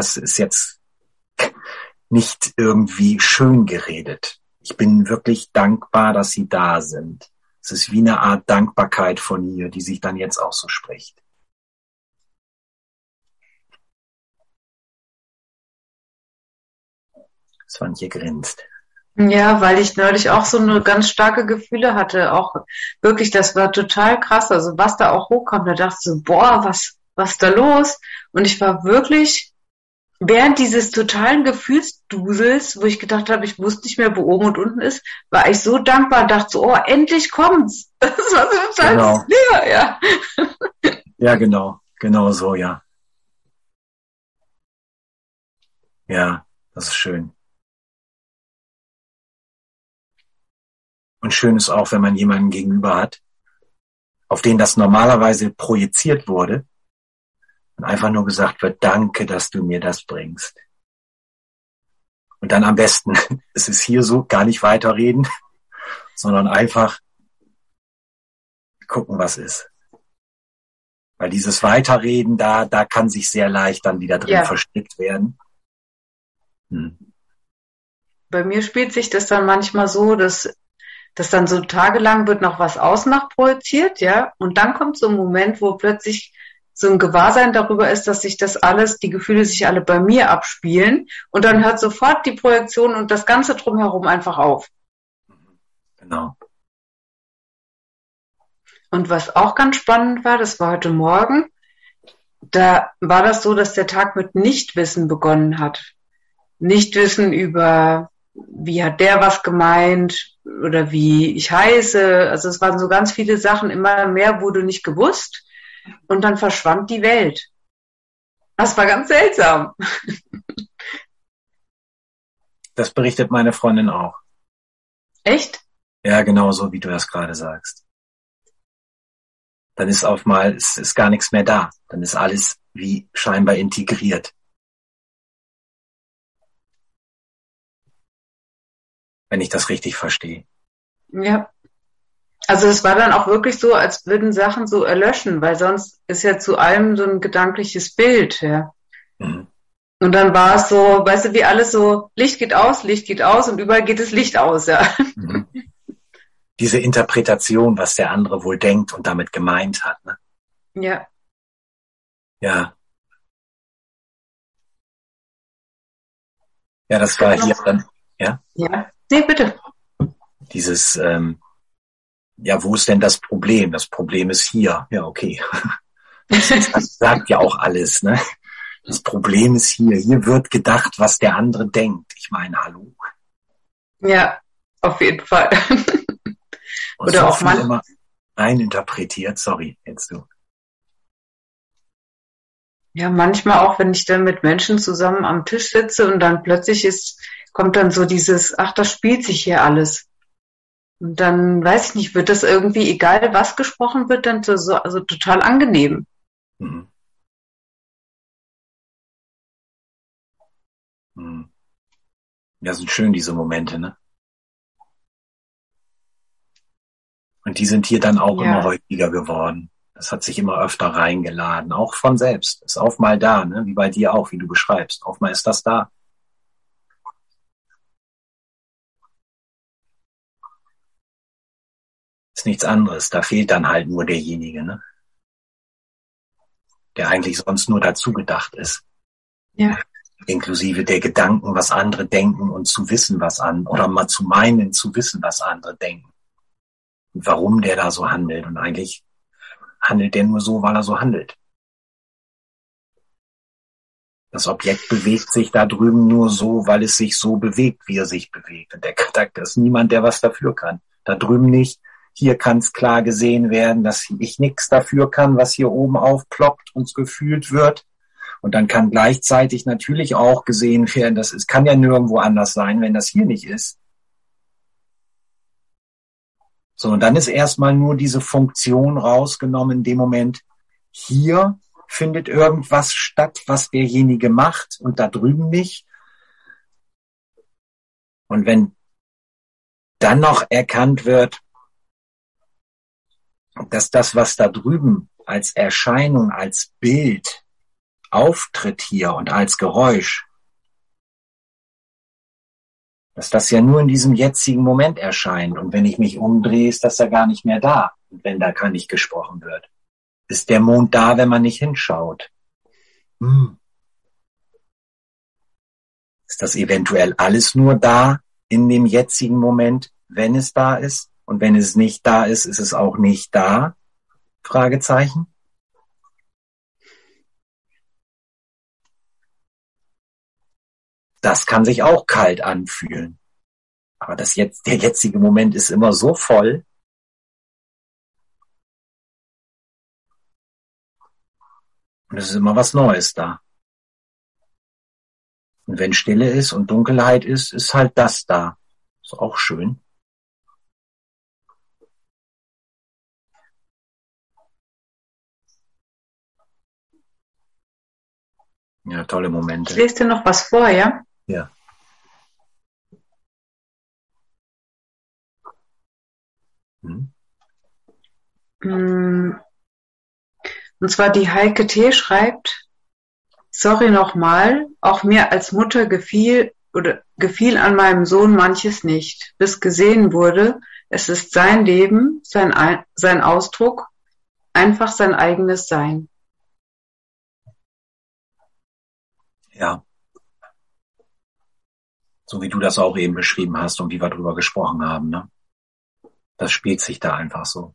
nicht irgendwie schön geredet. Ich bin wirklich dankbar, dass sie da sind. Es ist wie eine Art Dankbarkeit von ihr, die sich dann jetzt auch so spricht. Swantje grinst.
Ja, weil ich neulich auch so eine ganz starke Gefühle hatte, auch wirklich, das war total krass, also was da auch hochkam, da dachte ich so, boah, was ist da los? Und ich war wirklich während dieses totalen Gefühlsdusels, wo ich gedacht habe, ich wusste nicht mehr, wo oben und unten ist, war ich so dankbar und dachte so, oh, endlich kommt's. Das war so total leer, ja.
Ja, genau so, ja. Ja, das ist schön. Und schön ist auch, wenn man jemanden gegenüber hat, auf den das normalerweise projiziert wurde und einfach nur gesagt wird, danke, dass du mir das bringst. Und dann am besten, es ist hier so, gar nicht weiterreden, sondern einfach gucken, was ist. Weil dieses Weiterreden, da kann sich sehr leicht dann wieder drin verstrickt werden.
Bei mir spielt sich das dann manchmal so, dass dann so tagelang wird noch was außen nach projiziert, ja, und dann kommt so ein Moment, wo plötzlich so ein Gewahrsein darüber ist, dass sich das alles, die Gefühle sich alle bei mir abspielen und dann hört sofort die Projektion und das Ganze drumherum einfach auf.
Genau.
Und was auch ganz spannend war, das war heute Morgen, da war das so, dass der Tag mit Nichtwissen begonnen hat. Nichtwissen über, wie hat der was gemeint oder wie ich heiße. Also es waren so ganz viele Sachen, immer mehr wurde nicht gewusst und dann verschwand die Welt. Das war ganz seltsam.
Das berichtet meine Freundin auch.
Echt?
Ja, genau so, wie du das gerade sagst. Dann ist auf mal, es ist gar nichts mehr da. Dann ist alles wie scheinbar integriert. Wenn ich das richtig verstehe.
Ja. Also es war dann auch wirklich so, als würden Sachen so erlöschen, weil sonst ist ja zu allem so ein gedankliches Bild, ja. Mhm. Und dann war es so, weißt du, wie alles so, Licht geht aus und überall geht das Licht aus, ja.
Mhm. Diese Interpretation, was der andere wohl denkt und damit gemeint hat, ne?
Ja.
Ja. Ja, das war hier dann, ja?
Ja. Nee, bitte.
Dieses, ja, wo ist denn das Problem? Das Problem ist hier. Ja, okay. Das sagt ja auch alles, ne? Das Problem ist hier. Hier wird gedacht, was der andere denkt. Ich meine, hallo.
Ja, auf jeden Fall.
Und oder so auch mal immer eininterpretiert. Sorry, jetzt du.
Ja, manchmal auch, wenn ich dann mit Menschen zusammen am Tisch sitze und dann plötzlich kommt dann so dieses, ach, das spielt sich hier alles. Und dann, weiß ich nicht, wird das irgendwie, egal was gesprochen wird, dann so, also total angenehm.
Mhm. Mhm. Ja, sind schön, diese Momente, ne? Und die sind hier dann auch immer häufiger geworden. Das hat sich immer öfter reingeladen, auch von selbst. Ist auf mal da, ne? Wie bei dir auch, wie du beschreibst. Auf mal ist das da. Ist nichts anderes. Da fehlt dann halt nur derjenige, ne? Der eigentlich sonst nur dazu gedacht ist.
Ja.
Inklusive der Gedanken, was andere denken und zu wissen, oder mal zu meinen, zu wissen, was andere denken. Und warum der da so handelt. Und eigentlich handelt der nur so, weil er so handelt. Das Objekt bewegt sich da drüben nur so, weil es sich so bewegt, wie er sich bewegt. Und da ist niemand, der was dafür kann. Da drüben nicht. Hier kann es klar gesehen werden, dass ich nichts dafür kann, was hier oben aufploppt und gefühlt wird. Und dann kann gleichzeitig natürlich auch gesehen werden, dass es kann ja nirgendwo anders sein, wenn das hier nicht ist. So, und dann ist erstmal nur diese Funktion rausgenommen in dem Moment, hier findet irgendwas statt, was derjenige macht und da drüben nicht. Und wenn dann noch erkannt wird, dass das, was da drüben als Erscheinung, als Bild auftritt hier und als Geräusch, dass das ja nur in diesem jetzigen Moment erscheint. Und wenn ich mich umdrehe, ist das ja gar nicht mehr da. Und wenn da gar nicht gesprochen wird. Ist der Mond da, wenn man nicht hinschaut? Ist das eventuell alles nur da in dem jetzigen Moment, wenn es da ist? Und wenn es nicht da ist, ist es auch nicht da? Fragezeichen. Das kann sich auch kalt anfühlen. Aber der jetzige Moment ist immer so voll. Und es ist immer was Neues da. Und wenn Stille ist und Dunkelheit ist, ist halt das da. Ist auch schön. Ja, tolle Momente.
Ich lese dir noch was vor, ja?
Ja.
Und zwar die Heike T. schreibt, sorry nochmal, auch mir als Mutter gefiel an meinem Sohn manches nicht, bis gesehen wurde, es ist sein Leben, sein Ausdruck, einfach sein eigenes Sein.
Ja. So wie du das auch eben beschrieben hast und wie wir drüber gesprochen haben, ne? Das spielt sich da einfach so.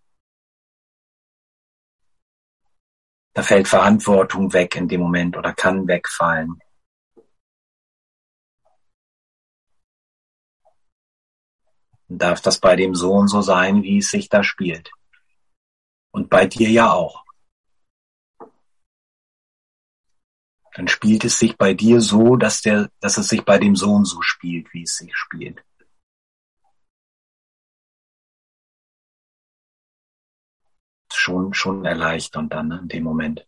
Da fällt Verantwortung weg in dem Moment oder kann wegfallen. Und darf das bei dem Sohn so sein, wie es sich da spielt. Und bei dir ja auch. Dann spielt es sich bei dir so, dass es sich bei dem Sohn so spielt, wie es sich spielt. Schon erleichternd dann, ne, in dem Moment.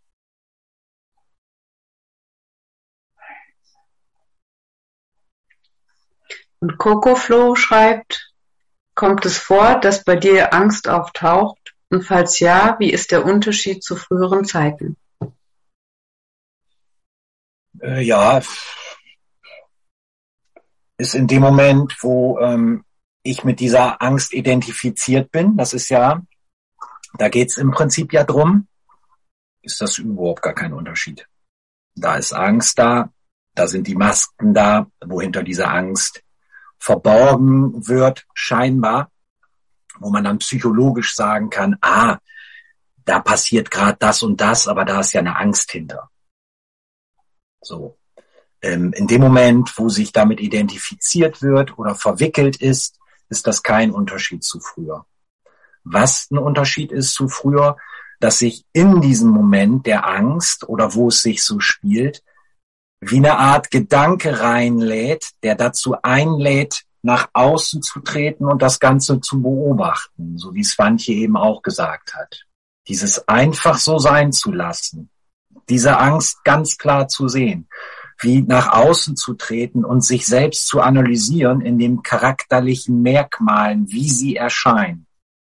Und Coco Flo schreibt, kommt es vor, dass bei dir Angst auftaucht? Und falls ja, wie ist der Unterschied zu früheren Zeiten?
Ja, ist in dem Moment, wo ich mit dieser Angst identifiziert bin, das ist ja, da geht's im Prinzip ja drum, ist das überhaupt gar kein Unterschied. Da ist Angst da sind die Masken da, wo hinter dieser Angst verborgen wird, scheinbar, wo man dann psychologisch sagen kann, da passiert gerade das und das, aber da ist ja eine Angst hinter. So. In dem Moment, wo sich damit identifiziert wird oder verwickelt ist das kein Unterschied zu früher. Was ein Unterschied ist zu früher, dass sich in diesem Moment der Angst oder wo es sich so spielt, wie eine Art Gedanke reinlädt, der dazu einlädt, nach außen zu treten und das Ganze zu beobachten, so wie Svante eben auch gesagt hat. Dieses einfach so sein zu lassen, diese Angst ganz klar zu sehen, wie nach außen zu treten und sich selbst zu analysieren in den charakterlichen Merkmalen, wie sie erscheinen.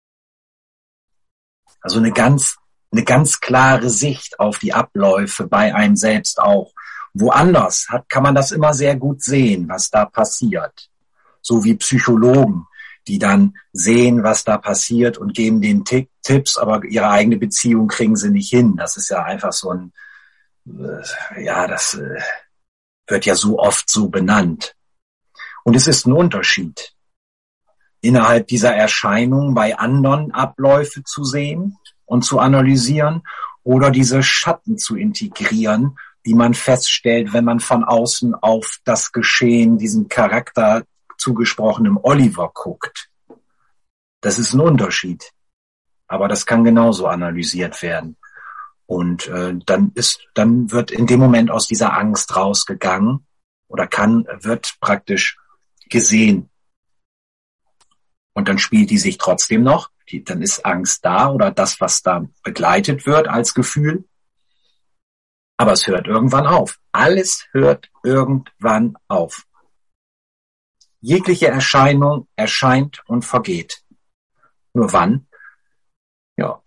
Also eine ganz klare Sicht auf die Abläufe bei einem selbst auch. Woanders kann man das immer sehr gut sehen, was da passiert. So wie Psychologen, die dann sehen, was da passiert und geben den Tipps, aber ihre eigene Beziehung kriegen sie nicht hin. Das ist ja einfach so ein, das wird ja so oft so benannt. Und es ist ein Unterschied, innerhalb dieser Erscheinung bei anderen Abläufe zu sehen und zu analysieren oder diese Schatten zu integrieren, die man feststellt, wenn man von außen auf das Geschehen, diesen Charakter zugesprochenem Oliver guckt. Das ist ein Unterschied. Aber das kann genauso analysiert werden. Und dann wird in dem Moment aus dieser Angst rausgegangen oder wird praktisch gesehen. Und dann spielt die sich trotzdem noch. Dann ist Angst da oder das, was da begleitet wird als Gefühl. Aber es hört irgendwann auf. Alles hört irgendwann auf. Jegliche Erscheinung erscheint und vergeht. Nur wann? Ja.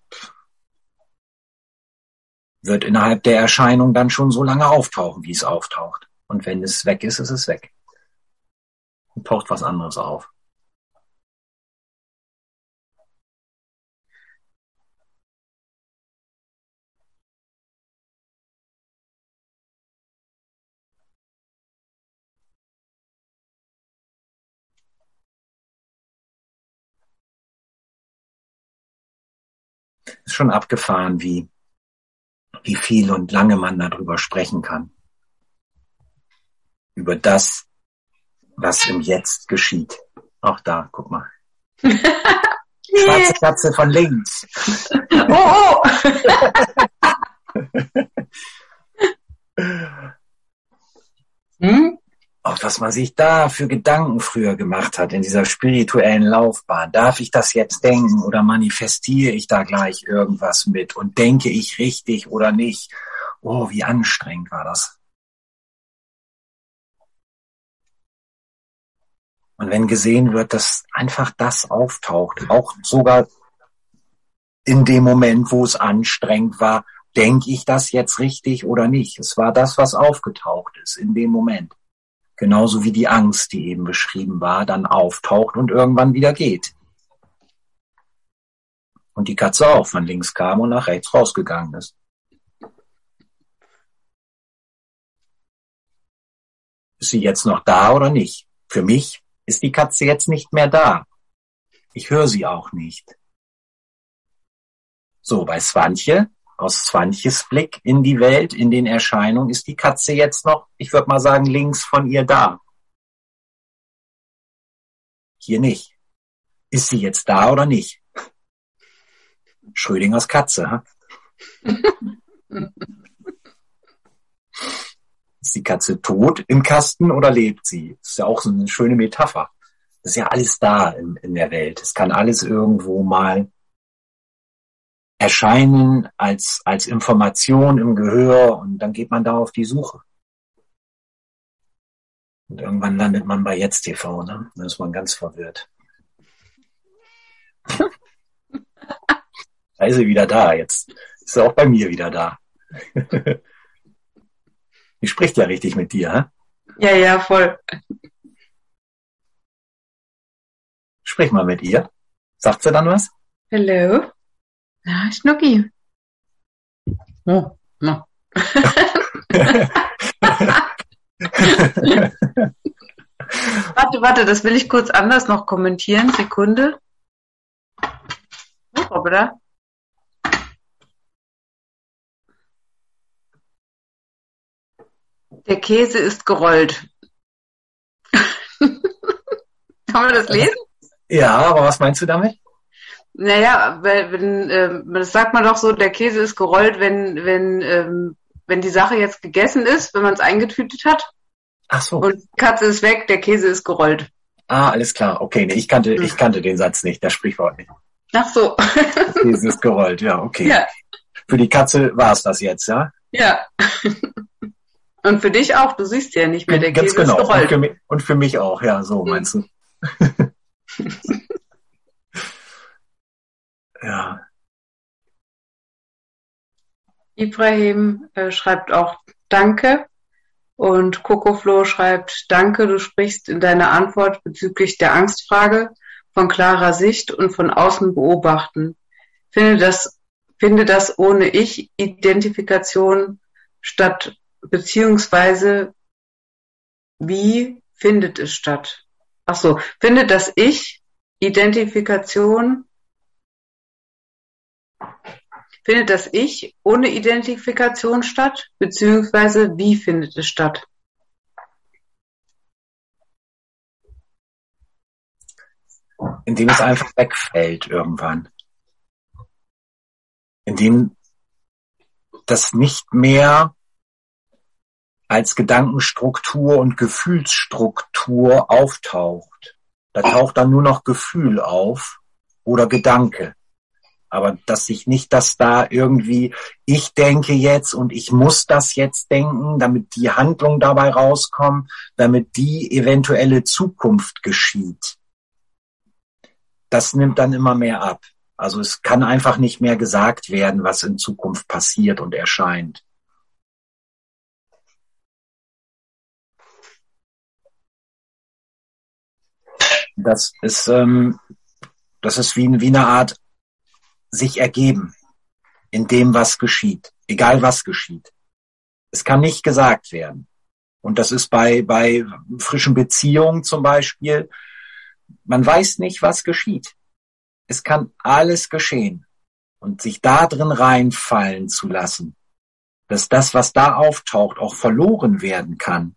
Wird innerhalb der Erscheinung dann schon so lange auftauchen, wie es auftaucht. Und wenn es weg ist, ist es weg. Und taucht was anderes auf. Ist schon abgefahren, wie viel und lange man darüber sprechen kann. Über das, was im Jetzt geschieht. Auch da, guck mal. Schwarze Katze von links.
Oh!
Auch was man sich da für Gedanken früher gemacht hat in dieser spirituellen Laufbahn. Darf ich das jetzt denken oder manifestiere ich da gleich irgendwas mit und denke ich richtig oder nicht? Oh, wie anstrengend war das. Und wenn gesehen wird, dass einfach das auftaucht, auch sogar in dem Moment, wo es anstrengend war, denke ich das jetzt richtig oder nicht? Es war das, was aufgetaucht ist in dem Moment. Genauso wie die Angst, die eben beschrieben war, dann auftaucht und irgendwann wieder geht. Und die Katze auch von links kam und nach rechts rausgegangen ist. Ist sie jetzt noch da oder nicht? Für mich ist die Katze jetzt nicht mehr da. Ich höre sie auch nicht. So, bei Svante, aus Svantes Blick in die Welt, in den Erscheinungen, ist die Katze jetzt noch, ich würde mal sagen, links von ihr da. Hier nicht. Ist sie jetzt da oder nicht? Schrödingers Katze, ha? Ist die Katze tot im Kasten oder lebt sie? Das ist ja auch so eine schöne Metapher. Das ist ja alles da in der Welt. Es kann alles irgendwo mal erscheinen als Information im Gehör und dann geht man da auf die Suche. Und irgendwann landet man bei Jetzt TV, ne? Dann ist man ganz verwirrt. Da ist sie wieder da jetzt. Ist sie auch bei mir wieder da. Die spricht ja richtig mit dir, hä?
Ja, voll.
Sprich mal mit ihr. Sagt sie dann was?
Hallo? Na, Schnucki. Oh, no. Warte, das will ich kurz anders noch kommentieren. Sekunde. Oh, oder? Der Käse ist gerollt. Kann man das lesen?
Ja, aber was meinst du damit?
Naja, das sagt man doch so, der Käse ist gerollt, wenn die Sache jetzt gegessen ist, wenn man es eingetütet hat.
Ach so.
Und Katze ist weg, der Käse ist gerollt.
Ah, alles klar. Okay, nee, ich kannte den Satz nicht, das Sprichwort nicht.
Ach so.
Dieses gerollt, ja, okay.
Ja.
Für die Katze war es das jetzt, ja?
Ja. Und für dich auch, du siehst ja nicht mehr, der
Ganz
Käse ist
genau.
gerollt.
Und für mich auch, ja, so meinst du. Ja.
Ibrahim schreibt auch Danke und Kokoflo schreibt Danke, du sprichst in deiner Antwort bezüglich der Angstfrage von klarer Sicht und von außen beobachten. Finde das ohne Ich-Identifikation statt, beziehungsweise wie findet es statt? Ach so, findet das Ich-Identifikation Findet das Ich ohne Identifikation statt, beziehungsweise wie findet es statt?
Indem es einfach wegfällt irgendwann. Indem das nicht mehr als Gedankenstruktur und Gefühlsstruktur auftaucht. Da taucht dann nur noch Gefühl auf oder Gedanke. Aber dass sich nicht, dass da irgendwie, ich denke jetzt und ich muss das jetzt denken, damit die Handlung dabei rauskommt, damit die eventuelle Zukunft geschieht. Das nimmt dann immer mehr ab. Also es kann einfach nicht mehr gesagt werden, was in Zukunft passiert und erscheint. Das ist wie eine Art sich ergeben in dem, was geschieht, egal was geschieht. Es kann nicht gesagt werden. Und das ist bei frischen Beziehungen zum Beispiel, man weiß nicht, was geschieht. Es kann alles geschehen. Und sich da drin reinfallen zu lassen, dass das, was da auftaucht, auch verloren werden kann.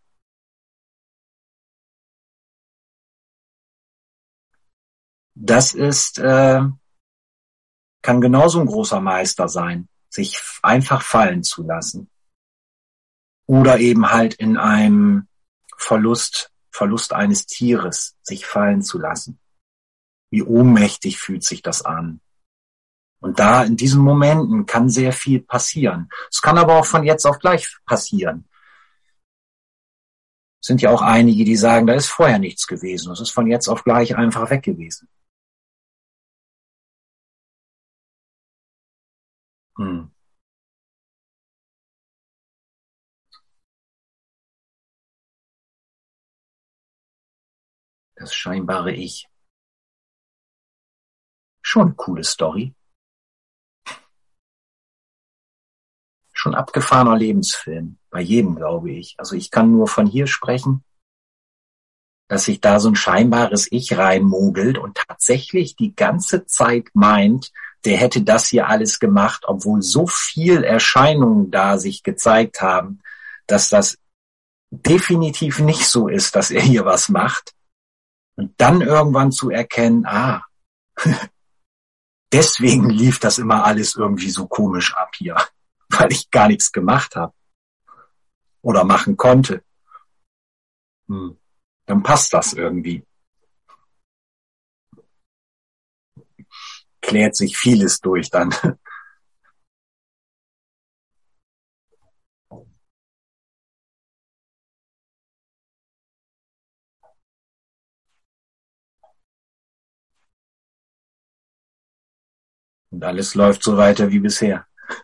Das ist kann genauso ein großer Meister sein, sich einfach fallen zu lassen. Oder eben halt in einem Verlust eines Tieres sich fallen zu lassen. Wie ohnmächtig fühlt sich das an? Und da in diesen Momenten kann sehr viel passieren. Es kann aber auch von jetzt auf gleich passieren. Es sind ja auch einige, die sagen, da ist vorher nichts gewesen. Es ist von jetzt auf gleich einfach weg gewesen. Das scheinbare Ich. Schon eine coole Story. Schon abgefahrener Lebensfilm. Bei jedem, glaube ich. Also ich kann nur von hier sprechen, dass sich da so ein scheinbares Ich reinmogelt und tatsächlich die ganze Zeit meint, der hätte das hier alles gemacht, obwohl so viel Erscheinungen da sich gezeigt haben, dass das definitiv nicht so ist, dass er hier was macht. Und dann irgendwann zu erkennen, deswegen lief das immer alles irgendwie so komisch ab hier, weil ich gar nichts gemacht habe oder machen konnte. Dann passt das irgendwie. Klärt sich vieles durch dann. Und alles läuft so weiter wie bisher.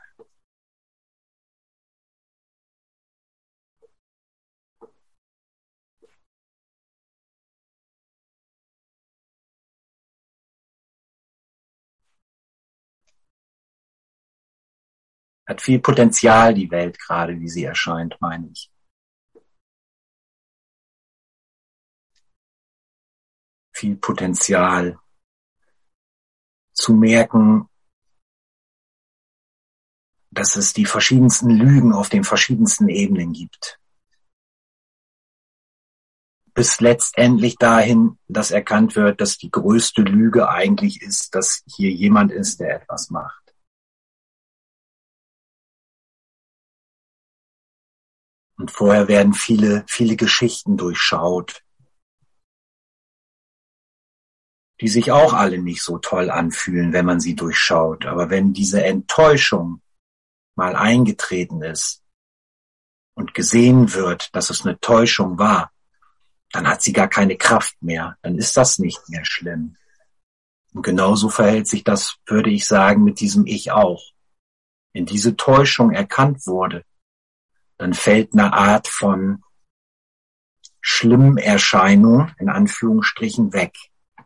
Hat viel Potenzial, die Welt gerade, wie sie erscheint, meine ich. Viel Potenzial zu merken, dass es die verschiedensten Lügen auf den verschiedensten Ebenen gibt. Bis letztendlich dahin, dass erkannt wird, dass die größte Lüge eigentlich ist, dass hier jemand ist, der etwas macht. Und vorher werden viele Geschichten durchschaut. die sich auch alle nicht so toll anfühlen, wenn man sie durchschaut. Aber wenn diese Enttäuschung mal eingetreten ist und gesehen wird, dass es eine Täuschung war, dann hat sie gar keine Kraft mehr. Dann ist das nicht mehr schlimm. Und genauso verhält sich das, würde ich sagen, mit diesem Ich auch. Wenn diese Täuschung erkannt wurde, dann fällt eine Art von schlimmen Erscheinung, in Anführungsstrichen, weg.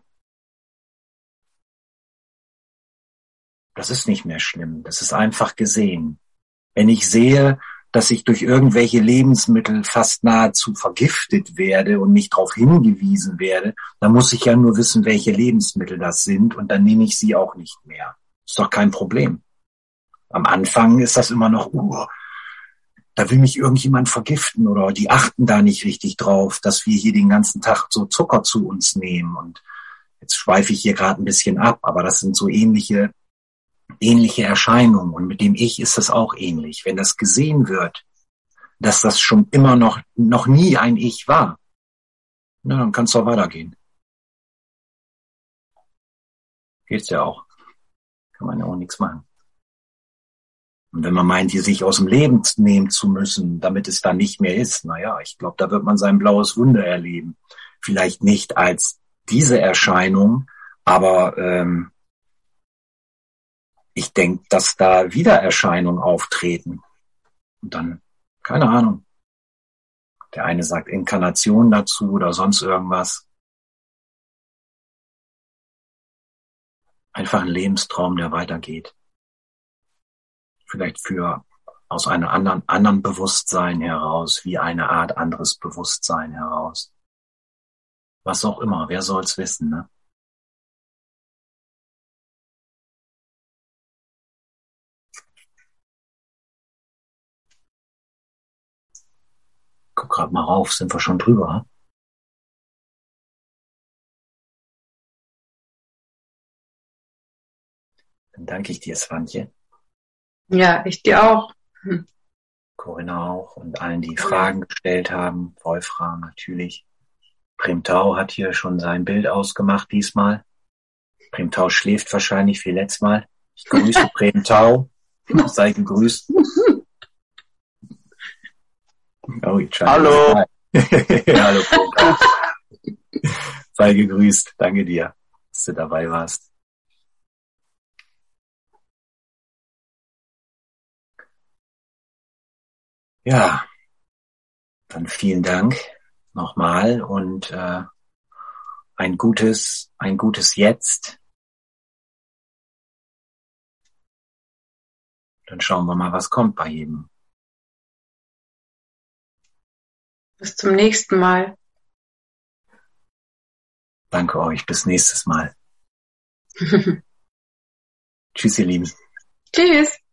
Das ist nicht mehr schlimm. Das ist einfach gesehen. Wenn ich sehe, dass ich durch irgendwelche Lebensmittel fast nahezu vergiftet werde und nicht darauf hingewiesen werde, dann muss ich ja nur wissen, welche Lebensmittel das sind und dann nehme ich sie auch nicht mehr. Ist doch kein Problem. Am Anfang ist das immer noch, da will mich irgendjemand vergiften oder die achten da nicht richtig drauf, dass wir hier den ganzen Tag so Zucker zu uns nehmen. Und jetzt schweife ich hier gerade ein bisschen ab, aber das sind so ähnliche Erscheinungen. Und mit dem Ich ist das auch ähnlich. Wenn das gesehen wird, dass das schon immer noch nie ein Ich war, na, dann kann es doch weitergehen. Geht's ja auch. Kann man ja auch nichts machen. Und wenn man meint, hier sich aus dem Leben nehmen zu müssen, damit es da nicht mehr ist, naja, ich glaube, da wird man sein blaues Wunder erleben. Vielleicht nicht als diese Erscheinung, aber ich denke, dass da Wiedererscheinungen auftreten. Und dann, keine Ahnung. Der eine sagt Inkarnation dazu oder sonst irgendwas. Einfach ein Lebenstraum, der weitergeht. Vielleicht aus einem anderen Bewusstsein heraus, wie eine Art anderes Bewusstsein heraus. Was auch immer, wer soll's wissen, ne? Guck grad mal rauf, sind wir schon drüber? Dann danke ich dir, Swantje.
Ja, ich dir auch.
Corinna auch und allen, die Fragen gestellt haben. Wolfram natürlich. Primtau hat hier schon sein Bild ausgemacht diesmal. Primtau schläft wahrscheinlich wie letztes Mal. Ich grüße Primtau. Sei gegrüßt. Oh,
hallo.
Hallo, Primtau. Sei gegrüßt. Danke dir, dass du dabei warst. Ja, dann vielen Dank nochmal und ein gutes Jetzt. Dann schauen wir mal, was kommt bei jedem.
Bis zum nächsten Mal.
Danke euch, bis nächstes Mal. Tschüss, ihr Lieben.
Tschüss.